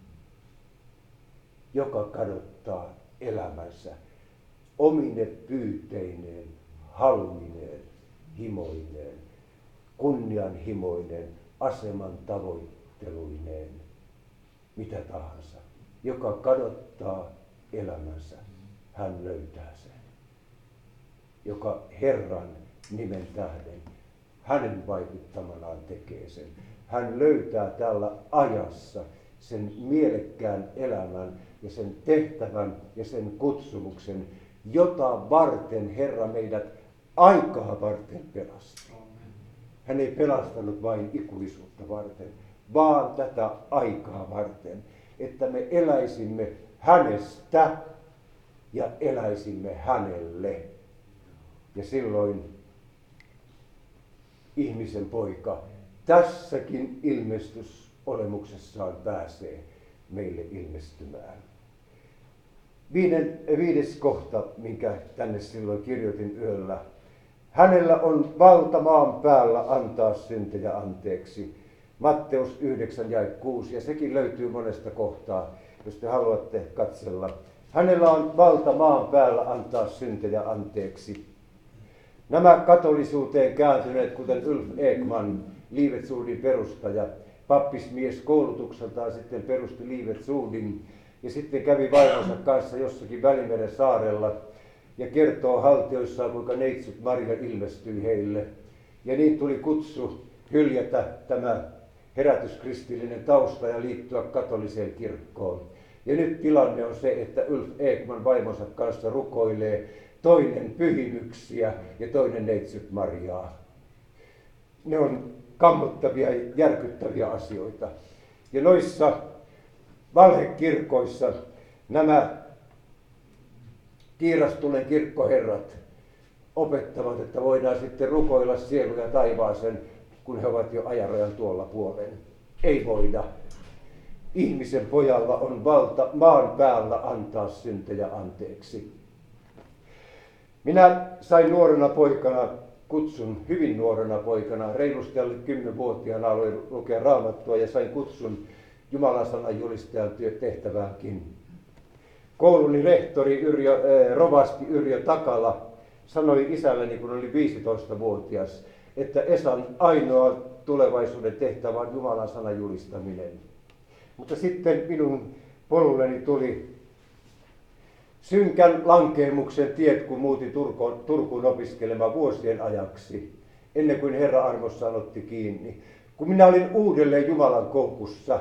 Joka kadottaa elämänsä omine pyyteineen, halmineen, himoineen, kunnianhimoineen, aseman tavoitteluineen, mitä tahansa. Joka kadottaa elämänsä, hän löytää sen. Joka Herran nimen tähden, hänen vaikuttamanaan tekee sen. Hän löytää tällä ajassa sen mielekkään elämän ja sen tehtävän ja sen kutsumuksen, jota varten Herra meidät aikaa varten pelasti. Hän ei pelastanut vain ikuisuutta varten, vaan tätä aikaa varten, että me eläisimme hänestä ja eläisimme hänelle. Ja silloin ihmisen poika tässäkin ilmestysolemuksessaan pääsee meille ilmestymään. Viides kohta, minkä tänne silloin kirjoitin yöllä. Hänellä on valta maan päällä antaa syntejä anteeksi. Matteus 9:6, ja sekin löytyy monesta kohtaa, jos te haluatte katsella. Hänellä on valta maan päällä antaa syntejä anteeksi. Nämä katolisuuteen kääntyneet, kuten Ulf Ekman, Livet Sordin perustaja, pappismies koulutukseltaan sitten perusti Livet Sordin ja sitten kävi vaimonsa kanssa jossakin Välimeren saarella ja kertoo haltioissaan, kuinka neitsyt Maria ilmestyi heille. Ja niin tuli kutsu hyljätä tämä herätyskristillinen tausta ja liittyä katoliseen kirkkoon. Ja nyt tilanne on se, että Ulf Ekman vaimonsa kanssa rukoilee toinen pyhimyksiä ja toinen neitsyt Mariaa. Ne on kammottavia ja järkyttäviä asioita. Ja noissa valhekirkoissa nämä kiirastuneen kirkkoherrat opettavat, että voidaan sitten rukoilla sieluja taivaaseen, kun he ovat jo ajarojan tuolla puolen. Ei voida. Ihmisen pojalla on valta maan päällä antaa syntejä anteeksi. Minä sain nuorena poikana kutsun, hyvin nuorena poikana, reilusti alle 10-vuotiaana aloin lukea Raamattua ja sain kutsun Jumalan sanan julistajan tehtäväänkin. Kouluni rehtori rovasti Yrjö Takala sanoi isälleni, kun oli 15-vuotias, että Esan ainoa tulevaisuuden tehtävä on Jumalan sanan julistaminen. Mutta sitten minun polulleni tuli synkän lankeemuksen tiet, kun muutin Turkuun opiskelemaan vuosien ajaksi, ennen kuin Herra armossaan otti kiinni. Kun minä olin uudelleen Jumalan koukussa,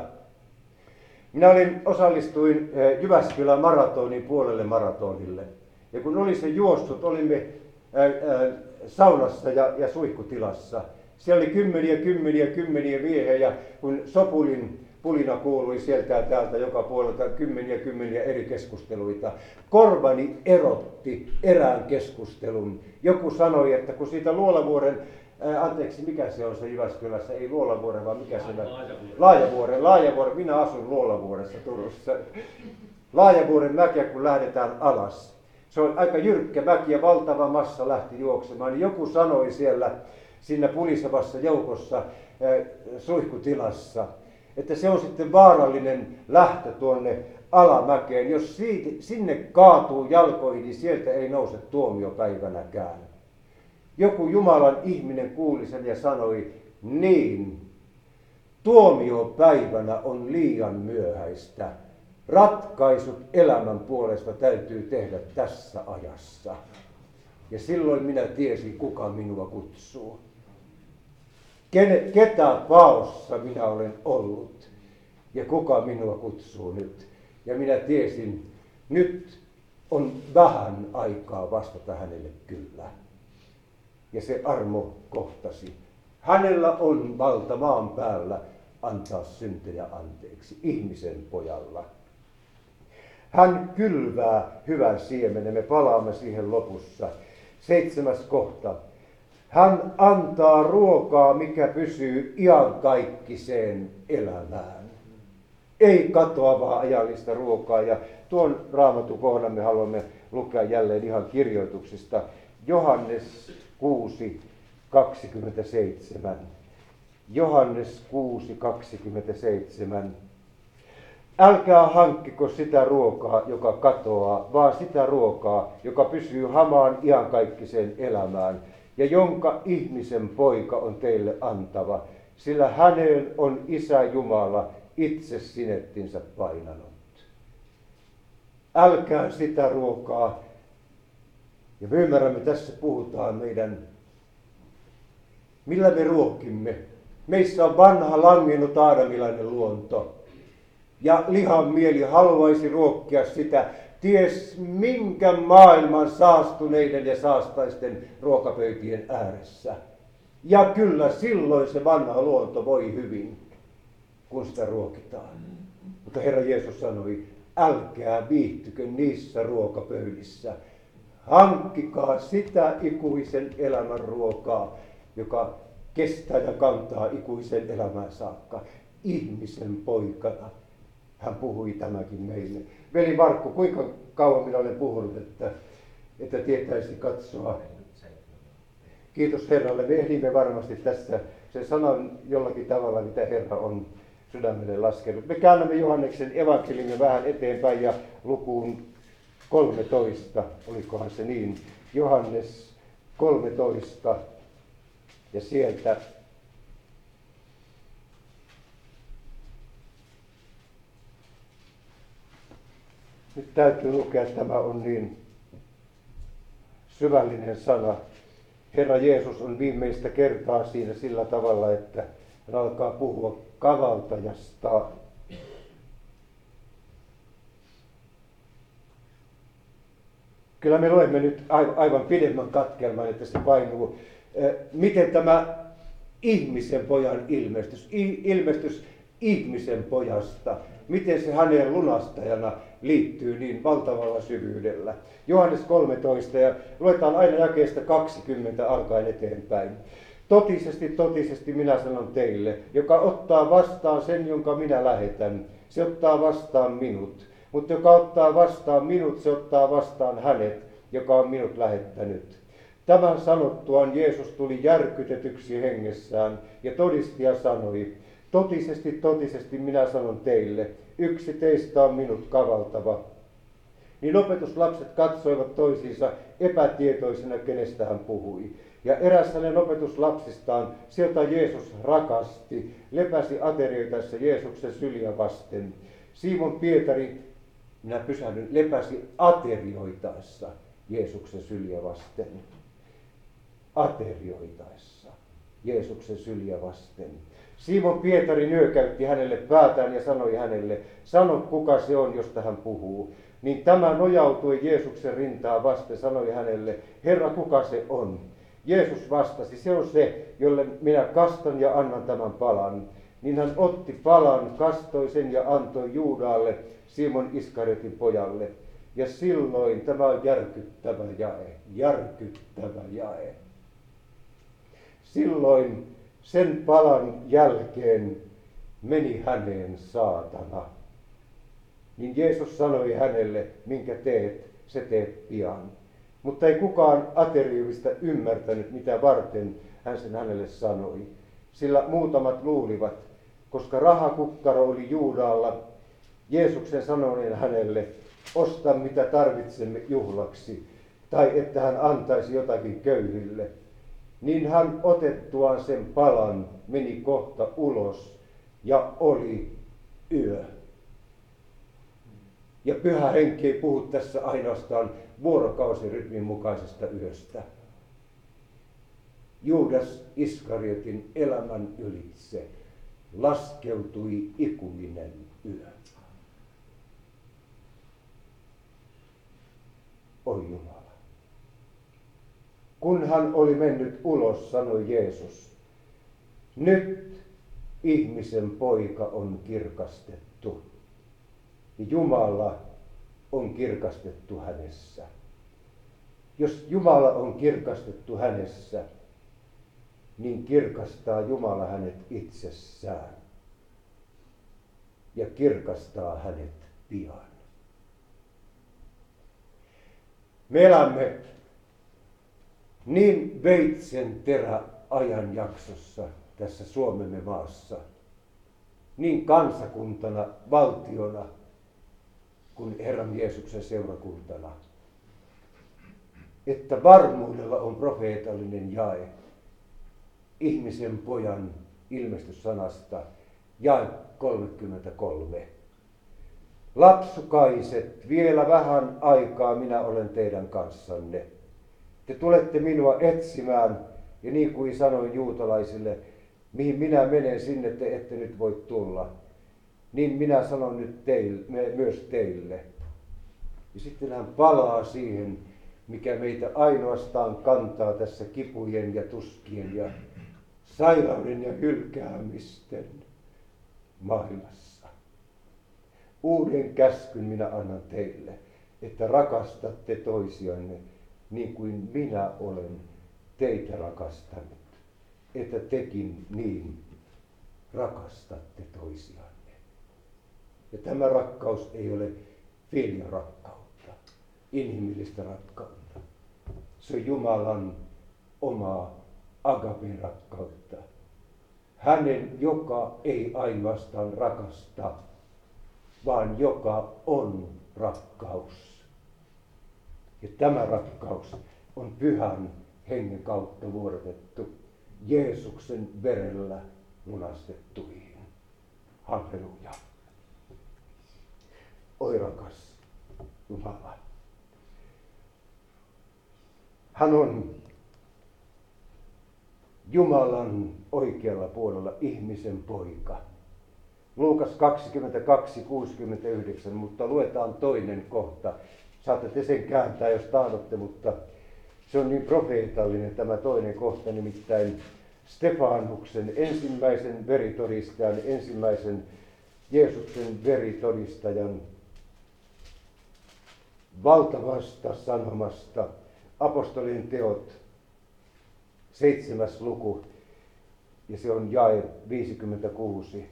osallistuin Jyväskylän maratonin puolelle maratonille. Ja kun oli se juossut, olimme saunassa ja suihkutilassa. Siellä oli kymmeniä miehejä, ja kun sopulin pulina kuului sieltä ja täältä joka puolelta kymmeniä eri keskusteluita. Korvani erotti erään keskustelun. Joku sanoi, että kun siitä Luolavuoren, mikä se on se Jyväskylässä, ei Luolavuoren, vaan mikä se on? Laajavuoren. Minä asun Luolavuoressa Turussa. Laajavuoren mäkiä, kun lähdetään alas. Se on aika jyrkkä mäki ja valtava massa lähti juoksemaan. Niin joku sanoi siellä siinä pulisevassa joukossa suihkutilassa, että se on sitten vaarallinen lähtö tuonne alamäkeen. Jos sinne kaatuu jalkoihin, niin sieltä ei nouse tuomiopäivänäkään. Joku Jumalan ihminen kuuli sen ja sanoi, niin, tuomiopäivänä on liian myöhäistä. Ratkaisut elämän puolesta täytyy tehdä tässä ajassa. Ja silloin minä tiesin, kuka minua kutsuu. Ketä paossa minä olen ollut ja kuka minua kutsuu nyt. Ja minä tiesin, nyt on vähän aikaa vastata hänelle kyllä. Ja se armo kohtasi. Hänellä on valta maan päällä antaa syntejä anteeksi, ihmisen pojalla. Hän kylvää hyvän siemenen, me palaamme siihen lopussa. 7. kohta. Hän antaa ruokaa, mikä pysyy iankaikkiseen elämään. Ei katoavaa ajallista ruokaa. Ja tuon raamatun kohdan me haluamme lukea jälleen ihan kirjoituksista. Johannes 6, 27. Johannes 6, 27. Älkää hankkiko sitä ruokaa, joka katoaa, vaan sitä ruokaa, joka pysyy hamaan iankaikkiseen elämään, ja jonka ihmisen poika on teille antava, sillä häneen on Isä Jumala itse sinettinsä painanut. Älkää sitä ruokaa. Ja me ymmärrämme, tässä puhutaan millä me ruokimme. Meissä on vanha langennut aadamilainen luonto. Ja lihan mieli haluaisi ruokkia sitä, ties minkä maailman saastuneiden ja saastaisten ruokapöytien ääressä. Ja kyllä silloin se vanha luonto voi hyvin, kun sitä ruokitaan. Mutta Herra Jeesus sanoi, älkää viihtykö niissä ruokapöydissä. Hankkikaa sitä ikuisen elämän ruokaa, joka kestää ja kantaa ikuisen elämään saakka. Ihmisen poikana. Hän puhui tämäkin meille. Veli Markku, kuinka kauan minä olen puhunut, että tietäisi katsoa? Kiitos Herralle. Me ehdimme varmasti tässä sen sanan jollakin tavalla, mitä Herra on sydämelle laskenut. Me käännämme Johanneksen evankeliumin vähän eteenpäin ja lukuun 13, olikohan se niin, Johannes 13 ja sieltä nyt täytyy lukea, tämä on niin syvällinen sana. Herra Jeesus on viimeistä kertaa siinä sillä tavalla, että hän alkaa puhua kavaltajasta. Kyllä me loemme nyt aivan pidemmän katkelman, että se painuu. Miten tämä ihmisen pojan ilmestys ihmisen pojasta, miten se hänen lunastajana liittyy niin valtavalla syvyydellä. Johannes 13 ja luetaan aina jakeesta 20 alkaen eteenpäin. Totisesti, totisesti minä sanon teille, joka ottaa vastaan sen, jonka minä lähetän, se ottaa vastaan minut. Mutta joka ottaa vastaan minut, se ottaa vastaan hänet, joka on minut lähettänyt. Tämän sanottuaan Jeesus tuli järkytetyksi hengessään ja todisti ja sanoi, totisesti, totisesti minä sanon teille, yksi teistä on minut kavaltava. Niin opetuslapset katsoivat toisiinsa epätietoisena, kenestä hän puhui. Ja eräs hänen opetuslapsistaan, sieltä Jeesus rakasti, lepäsi aterioitaessa Jeesuksen syliä vasten. Simon Pietari, minä pysähdyn, lepäsi aterioitaessa Jeesuksen syliä vasten. Aterioitaessa Jeesuksen syliä vasten. Simon Pietari nyökäytti hänelle päätään ja sanoi hänelle, sano kuka se on, josta hän puhuu. Niin tämä nojautui Jeesuksen rintaa vasten, sanoi hänelle, Herra kuka se on? Jeesus vastasi, se on se, jolle minä kastan ja annan tämän palan. Niin hän otti palan, kastoi sen ja antoi Juudalle, Simon Iskariotin pojalle. Ja silloin tämä on järkyttävä jae. Silloin sen palan jälkeen meni häneen saatana. Niin Jeesus sanoi hänelle, minkä teet, se teet pian. Mutta ei kukaan aterioista ymmärtänyt, mitä varten hän sen hänelle sanoi. Sillä muutamat luulivat, koska rahakukkaro oli Juudalla, Jeesuksen sanoneen hänelle, osta mitä tarvitsemme juhlaksi, tai että hän antaisi jotakin köyhille, niin hän otettuaan sen palan meni kohta ulos ja oli yö. Ja Pyhä Henki ei puhu tässä ainoastaan vuorokausirytmin mukaisesta yöstä. Juudas Iskariotin elämän ylitse laskeutui ikuinen yö. Oi Jumala. Kun hän oli mennyt ulos, sanoi Jeesus, nyt ihmisen poika on kirkastettu. Ja Jumala on kirkastettu hänessä. Jos Jumala on kirkastettu hänessä, niin kirkastaa Jumala hänet itsessään. Ja kirkastaa hänet pian. Me elämme niin veitsen teräajanjaksossa tässä Suomemme maassa, niin kansakuntana, valtiona, kuin Herran Jeesuksen seurakuntana, että varmuudella on profeetallinen jae ihmisen pojan ilmestyssanasta, jae 33. Lapsukaiset, vielä vähän aikaa minä olen teidän kanssanne. Te tulette minua etsimään, ja niin kuin sanoin juutalaisille, mihin minä menen, sinne te ette nyt voi tulla. Niin minä sanon nyt myös teille. Ja sitten hän palaa siihen, mikä meitä ainoastaan kantaa tässä kipujen ja tuskien ja sairauden ja hylkäämisten maailmassa. Uuden käskyn minä annan teille, että rakastatte toisianne niin kuin minä olen teitä rakastanut, että tekin niin rakastatte toisianne. Ja tämä rakkaus ei ole filjarakkautta, inhimillistä rakkautta. Se on Jumalan omaa agapin rakkautta. Hänen, joka ei ainoastaan rakasta, vaan joka on rakkaus. Ja tämä rakkaus on Pyhän Hengen kautta vuodatettu Jeesuksen verellä lunastettuihin. Halleluja. Oi rakas Jumala. Hän on Jumalan oikealla puolella ihmisen poika. Luukas 22:69, mutta luetaan toinen kohta. Saatte te sen kääntää, jos tahdotte, mutta se on niin profeetallinen tämä toinen kohta, nimittäin Stefanuksen ensimmäisen veritodistajan, ensimmäisen Jeesuksen veritodistajan valtavasta sanomasta, apostolien teot, 7. luku, ja se on jae 56.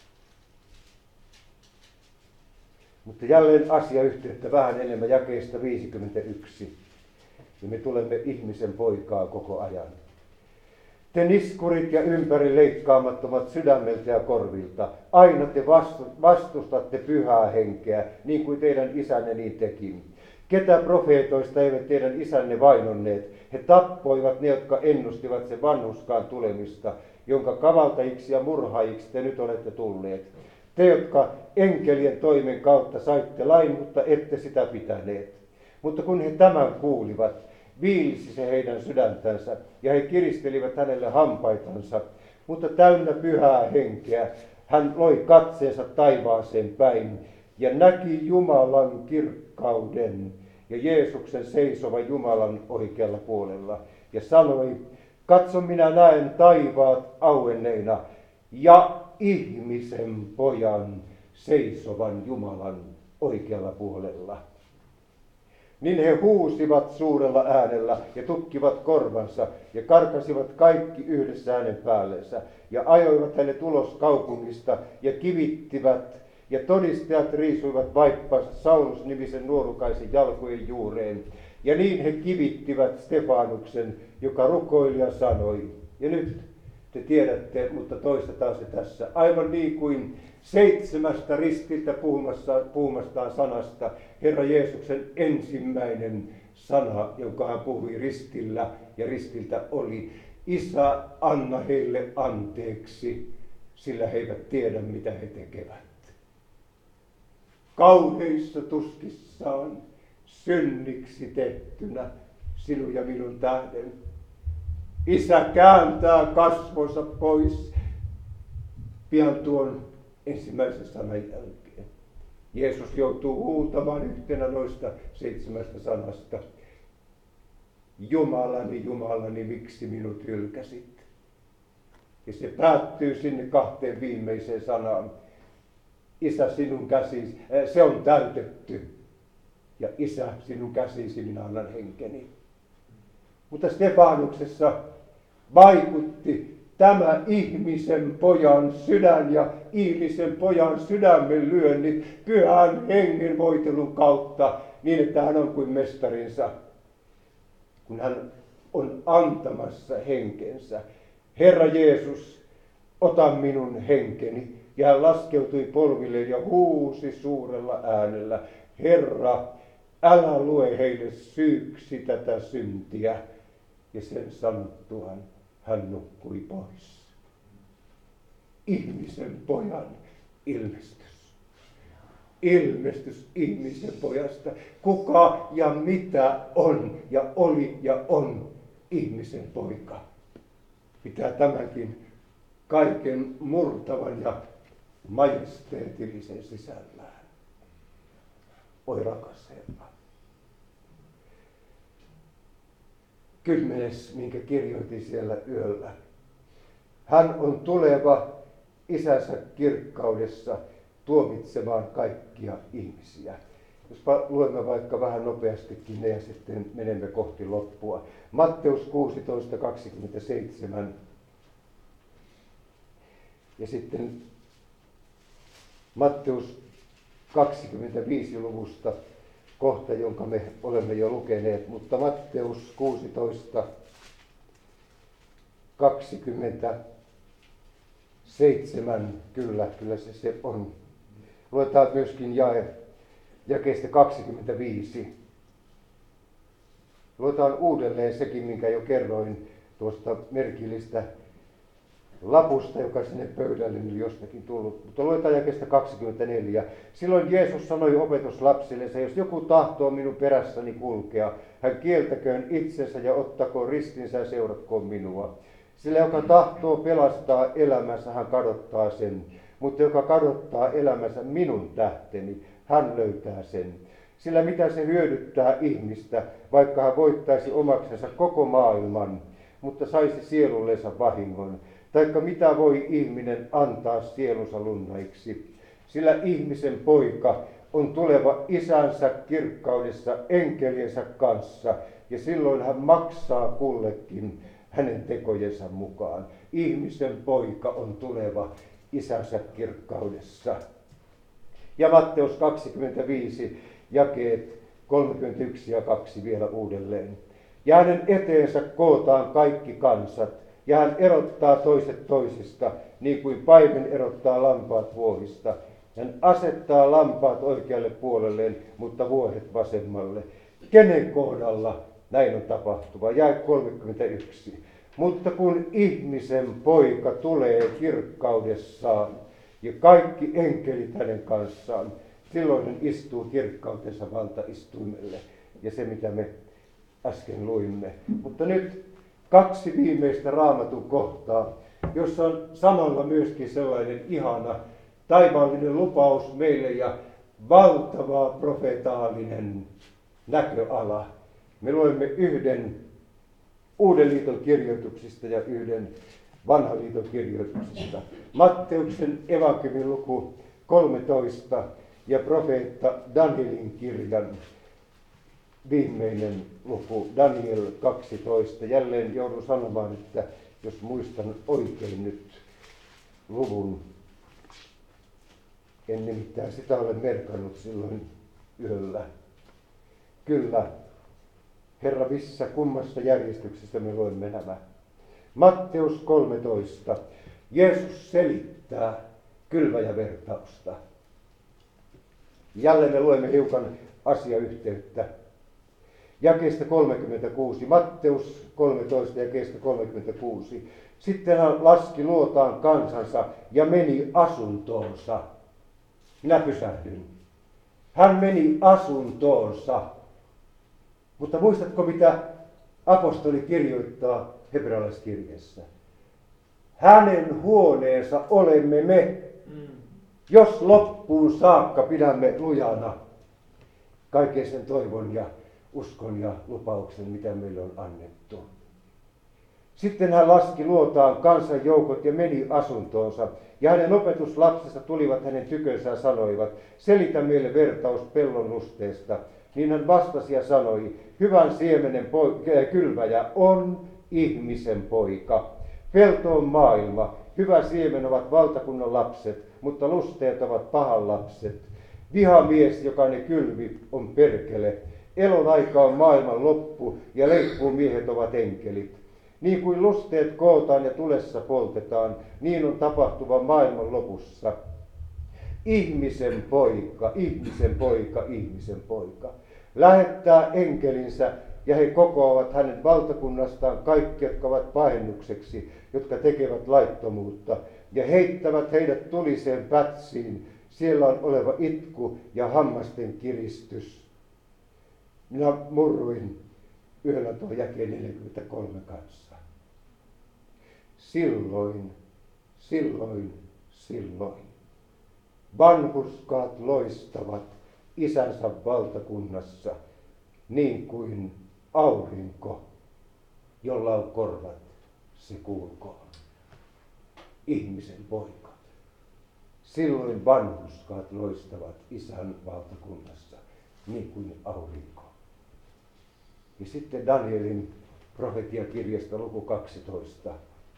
Mutta jälleen asiayhteyttä vähän enemmän jakeesta 51. Ja me tulemme ihmisen poikaa koko ajan. Te niskurit ja ympäri leikkaamattomat sydämeltä ja korvilta, aina te vastustatte Pyhää Henkeä, niin kuin teidän isänne niin teki. Ketä profeetoista eivät teidän isänne vainonneet? He tappoivat ne, jotka ennustivat sen vanhurskaan tulemista, jonka kavaltajiksi ja murhaajiksi te nyt olette tulleet. Te, jotka enkelien toimen kautta saitte lain, mutta ette sitä pitäneet. Mutta kun he tämän kuulivat, viilsi se heidän sydäntänsä, ja he kiristelivät hänelle hampaitansa. Mutta täynnä Pyhää Henkeä hän loi katseensa taivaaseen päin, ja näki Jumalan kirkkauden ja Jeesuksen seisovan Jumalan oikealla puolella. Ja sanoi, katso minä näen taivaat auenneina, ja ihmisen pojan seisovan Jumalan oikealla puolella. Niin he huusivat suurella äänellä ja tukkivat korvansa ja karkasivat kaikki yhdessä hänen päällensä ja ajoivat hänet ulos kaupungista ja kivittivät ja todistajat riisuivat vaippansa Saulus-nimisen nuorukaisen jalkojen juureen. Ja niin he kivittivät Stefanuksen, joka rukoili ja sanoi. Ja nyt Te tiedätte, mutta toistetaan se tässä. Aivan niin kuin 7 ristiltä puhumastaan sanasta, Herra Jeesuksen ensimmäinen sana, jonka hän puhui ristillä ja ristiltä oli: Isä, anna heille anteeksi, sillä he eivät tiedä, mitä he tekevät. Kauheissa tuskissaan, synniksi tehtynä, sinun ja minun tähden. Isä kääntää kasvonsa pois pian tuon ensimmäisen sanan jälkeen. Jeesus joutuu huutamaan yhtenä noista 7 sanasta: Jumalani, Jumalani, miksi minut hylkäsit? Ja se päättyy sinne 2 viimeiseen sanaan. Isä, sinun käsisi, se on täytetty. Ja Isä, sinun käsisi minä annan henkeni. Mutta Stefanuksessa vaikutti tämä ihmisen pojan sydän ja ihmisen pojan sydämen lyönnit Pyhän Hengen voitelun kautta niin, että hän on kuin mestarinsa, kun hän on antamassa henkensä. Herra Jeesus, ota minun henkeni. Ja hän laskeutui polville ja huusi suurella äänellä: Herra, älä lue heille syyksi tätä syntiä. Ja sen sanottuaan hän nukkui pois. Ihmisen pojan ilmestys. Ilmestys ihmisen pojasta. Kuka ja mitä on ja oli ja on ihmisen poika. Pitää tämänkin kaiken murtavan ja majesteetillisen sisällään. Oi rakas Herra. 10, minkä kirjoitin siellä yöllä. Hän on tuleva Isänsä kirkkaudessa tuomitsemaan kaikkia ihmisiä. Jos luemme vaikka vähän nopeastikin ne ja sitten menemme kohti loppua. Matteus 16:27 ja sitten Matteus 25 luvusta kohta, jonka me olemme jo lukeneet, mutta Matteus 16:27, kyllä se on. Luetaan myöskin jakeesta 25. Luetaan uudelleen sekin, minkä jo kerroin tuosta merkillistä lapusta, joka sinne pöydälle oli jostakin tullut. Mutta luetaan jakeesta 24. Silloin Jeesus sanoi opetuslapsille: jos joku tahtoo minun perässäni kulkea, hän kieltäköön itsensä ja ottakoon ristinsä ja seuratkoon minua. Sillä joka tahtoo pelastaa elämänsä, hän kadottaa sen. Mutta joka kadottaa elämänsä minun tähteni, hän löytää sen. Sillä mitä se hyödyttää ihmistä, vaikka hän voittaisi omaksensa koko maailman, mutta saisi sielullensa vahingon. Taikka mitä voi ihminen antaa sielunsa lunnaiksi. Sillä ihmisen poika on tuleva Isänsä kirkkaudessa enkeliensä kanssa, ja silloin hän maksaa kullekin hänen tekojensa mukaan. Ihmisen poika on tuleva Isänsä kirkkaudessa. Ja Matteus 25, jakeet 31 ja 2 vielä uudelleen. Ja hänen eteensä kootaan kaikki kansat, ja hän erottaa toiset toisista, niin kuin paimen erottaa lampaat vuohista. Hän asettaa lampaat oikealle puolelleen, mutta vuohet vasemmalle. Kenen kohdalla näin on tapahtuva? Jae 31. Mutta kun ihmisen poika tulee kirkkaudessaan ja kaikki enkelit hänen kanssaan, silloin hän istuu kirkkautensa valtaistuimelle. Ja se, mitä me äsken luimme. Mutta nyt 2 viimeistä Raamatun kohtaa, jossa on samalla myöskin sellainen ihana taivaallinen lupaus meille ja valtava profetaalinen näköala. Me luemme yhden Uuden liiton kirjoituksista ja yhden Vanhan liiton kirjoituksista. Matteuksen evankeliumin luku 13 ja profeetta Danielin kirjan viimeinen luku, Daniel 12. Jälleen joudun sanomaan, että jos muistan oikein nyt luvun, en nimittäin sitä ole merkannut silloin yöllä. Kyllä, Herra, missä kummassa järjestyksessä me luemme nämä. Matteus 13. Jeesus selittää kylväjävertausta. Jälleen me luemme hiukan asiayhteyttä. Jakeesta 36, Matteus 13 jakeesta 36. Sitten hän laski luotaan kansansa ja meni asuntoonsa. Minä pysähdyn. Hän meni asuntoonsa. Mutta muistatko, mitä apostoli kirjoittaa hebrealaiskirjeessä? Hänen huoneensa olemme me, jos loppuun saakka pidämme lujana kaiken sen toivon ja uskon ja lupauksen, mitä meille on annettu. Sitten hän laski luotaan kansanjoukot ja meni asuntoonsa, ja hänen opetuslapsensa tulivat hänen tykönsä ja sanoivat, selitä meille vertaus pellon lusteesta. Niin hän vastasi ja sanoi, hyvän siemenen kylväjä on ihmisen poika. Pelto on maailma, hyvä siemen ovat valtakunnan lapset, mutta lusteet ovat pahan lapset. Vihamies, joka ne kylvi, on perkele. Elon aika on maailman loppu, ja leikkuumiehet ovat enkelit. Niin kuin lusteet kootaan ja tulessa poltetaan, niin on tapahtuva maailman lopussa. Ihmisen poika, ihmisen poika, ihmisen poika. Lähettää enkelinsä, ja he kokoavat hänen valtakunnastaan kaikki, jotka ovat pahennukseksi, jotka tekevät laittomuutta, ja heittävät heidät tuliseen pätsiin. Siellä on oleva itku ja hammasten kiristys. Minä murruin yhdellä tuo jakeen 43 kanssa. Silloin vanhurskaat loistavat isänsä valtakunnassa, niin kuin aurinko, jolla on korvat, se kuulkoon. Ihmisen poika. Silloin vanhurskaat loistavat isän valtakunnassa, niin kuin aurinko. Ja sitten Danielin profetiakirjasta luku 12.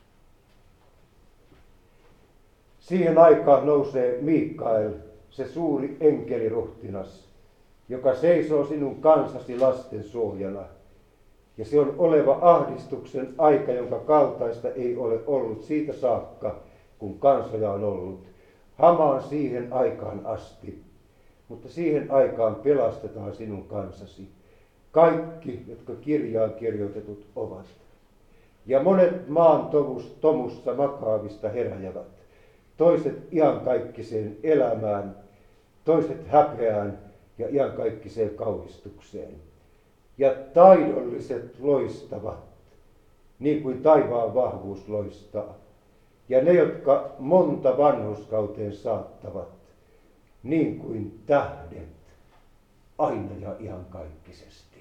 Siihen aikaan nousee Mikael, se suuri enkeliruhtinas, joka seisoo sinun kansasi lasten suojana. Ja se on oleva ahdistuksen aika, jonka kaltaista ei ole ollut siitä saakka, kun kansoja on ollut. Hamaan siihen aikaan asti, mutta siihen aikaan pelastetaan sinun kansasi. Kaikki, jotka kirjaan kirjoitetut ovat. Ja monet maan tomussa makaavista heräjävät. Toiset iankaikkiseen elämään, toiset häpeään ja iankaikkiseen kauhistukseen. Ja taidolliset loistavat, niin kuin taivaan vahvuus loistaa. Ja ne, jotka monta vanhurskauteen saattavat, niin kuin tähdet, aina ja iankaikkisesti.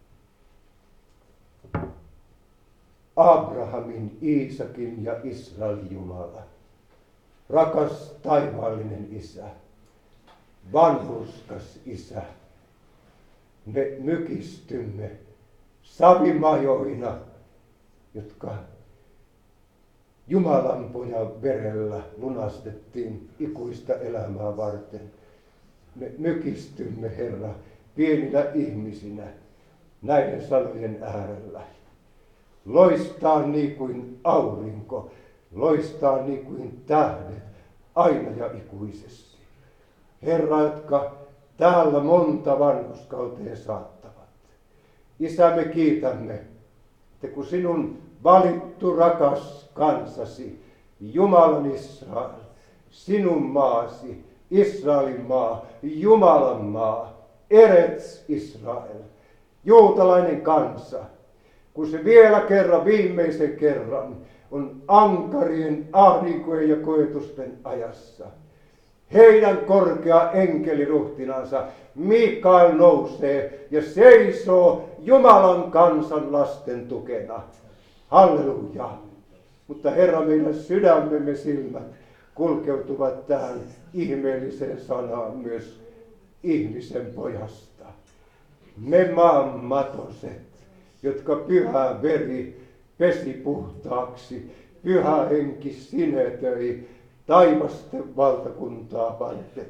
Abrahamin, Iisakin ja Israelin Jumala, rakas taivaallinen Isä, vanhurskas Isä, me mykistymme savimajoina, jotka Jumalan pojan verellä lunastettiin ikuista elämää varten. Me mykistymme, Herra, pieninä ihmisinä näiden sanojen äärellä. Loistaa niin kuin aurinko, loistaa niin kuin tähdet, aina ja ikuisesti. Herra, jotka täällä monta vanhurskauteen saattavat. Isä, me kiitämme, että kun sinun valittu rakas kansasi, Jumalan Israel, sinun maasi, Israelin maa, Jumalan maa, Erets Israel, juutalainen kansa, kun se vielä kerran, viimeisen kerran, on ankarien ahdinkojen ja koetusten ajassa. Heidän korkea enkeliruhtinansa Mikael nousee ja seisoo Jumalan kansan lasten tukena. Halleluja! Mutta Herra, meidän sydämemme silmät kulkeutuvat tähän ihmeelliseen sanaan myös ihmisen pojasta. Me maan matoset, jotka pyhä veri pesi puhtaaksi, pyhä henki sinetöi taivasten valtakuntaa varten.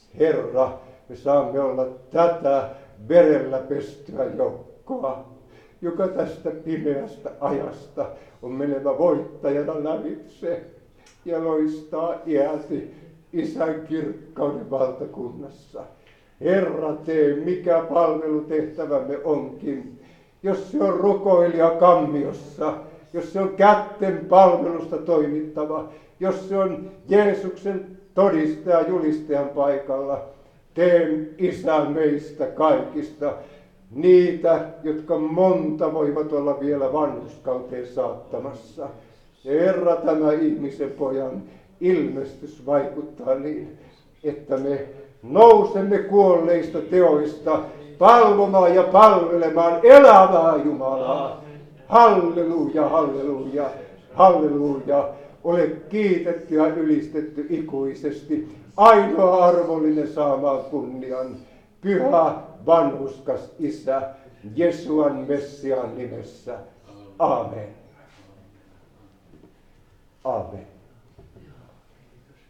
Herra, me saamme olla tätä verellä pestyä joukkoa. joka tästä pimeästä ajasta on menevä voittajana lävitse ja loistaa iälti Isän kirkkauden valtakunnassa. Herra, tee mikä palvelutehtävämme onkin, jos se on rukoilija kammiossa, jos se on kätten palvelusta toimittava, jos se on Jeesuksen todistaja julistajan paikalla. Tee Isä meistä kaikista niitä, jotka monta voivat olla vielä vanhurskauteen saattamassa. Herra, tämä ihmisen pojan ilmestys vaikuttaa niin, että me nousemme kuolleista teoista palvomaan ja palvelemaan elävää Jumalaa. Halleluja, halleluja, halleluja. Ole kiitetty ja ylistetty ikuisesti. Ainoa arvollinen saamaan kunnian. Pyhä vanhurskas Isä, Jesuan Messiaan nimessä. Amen. Amen.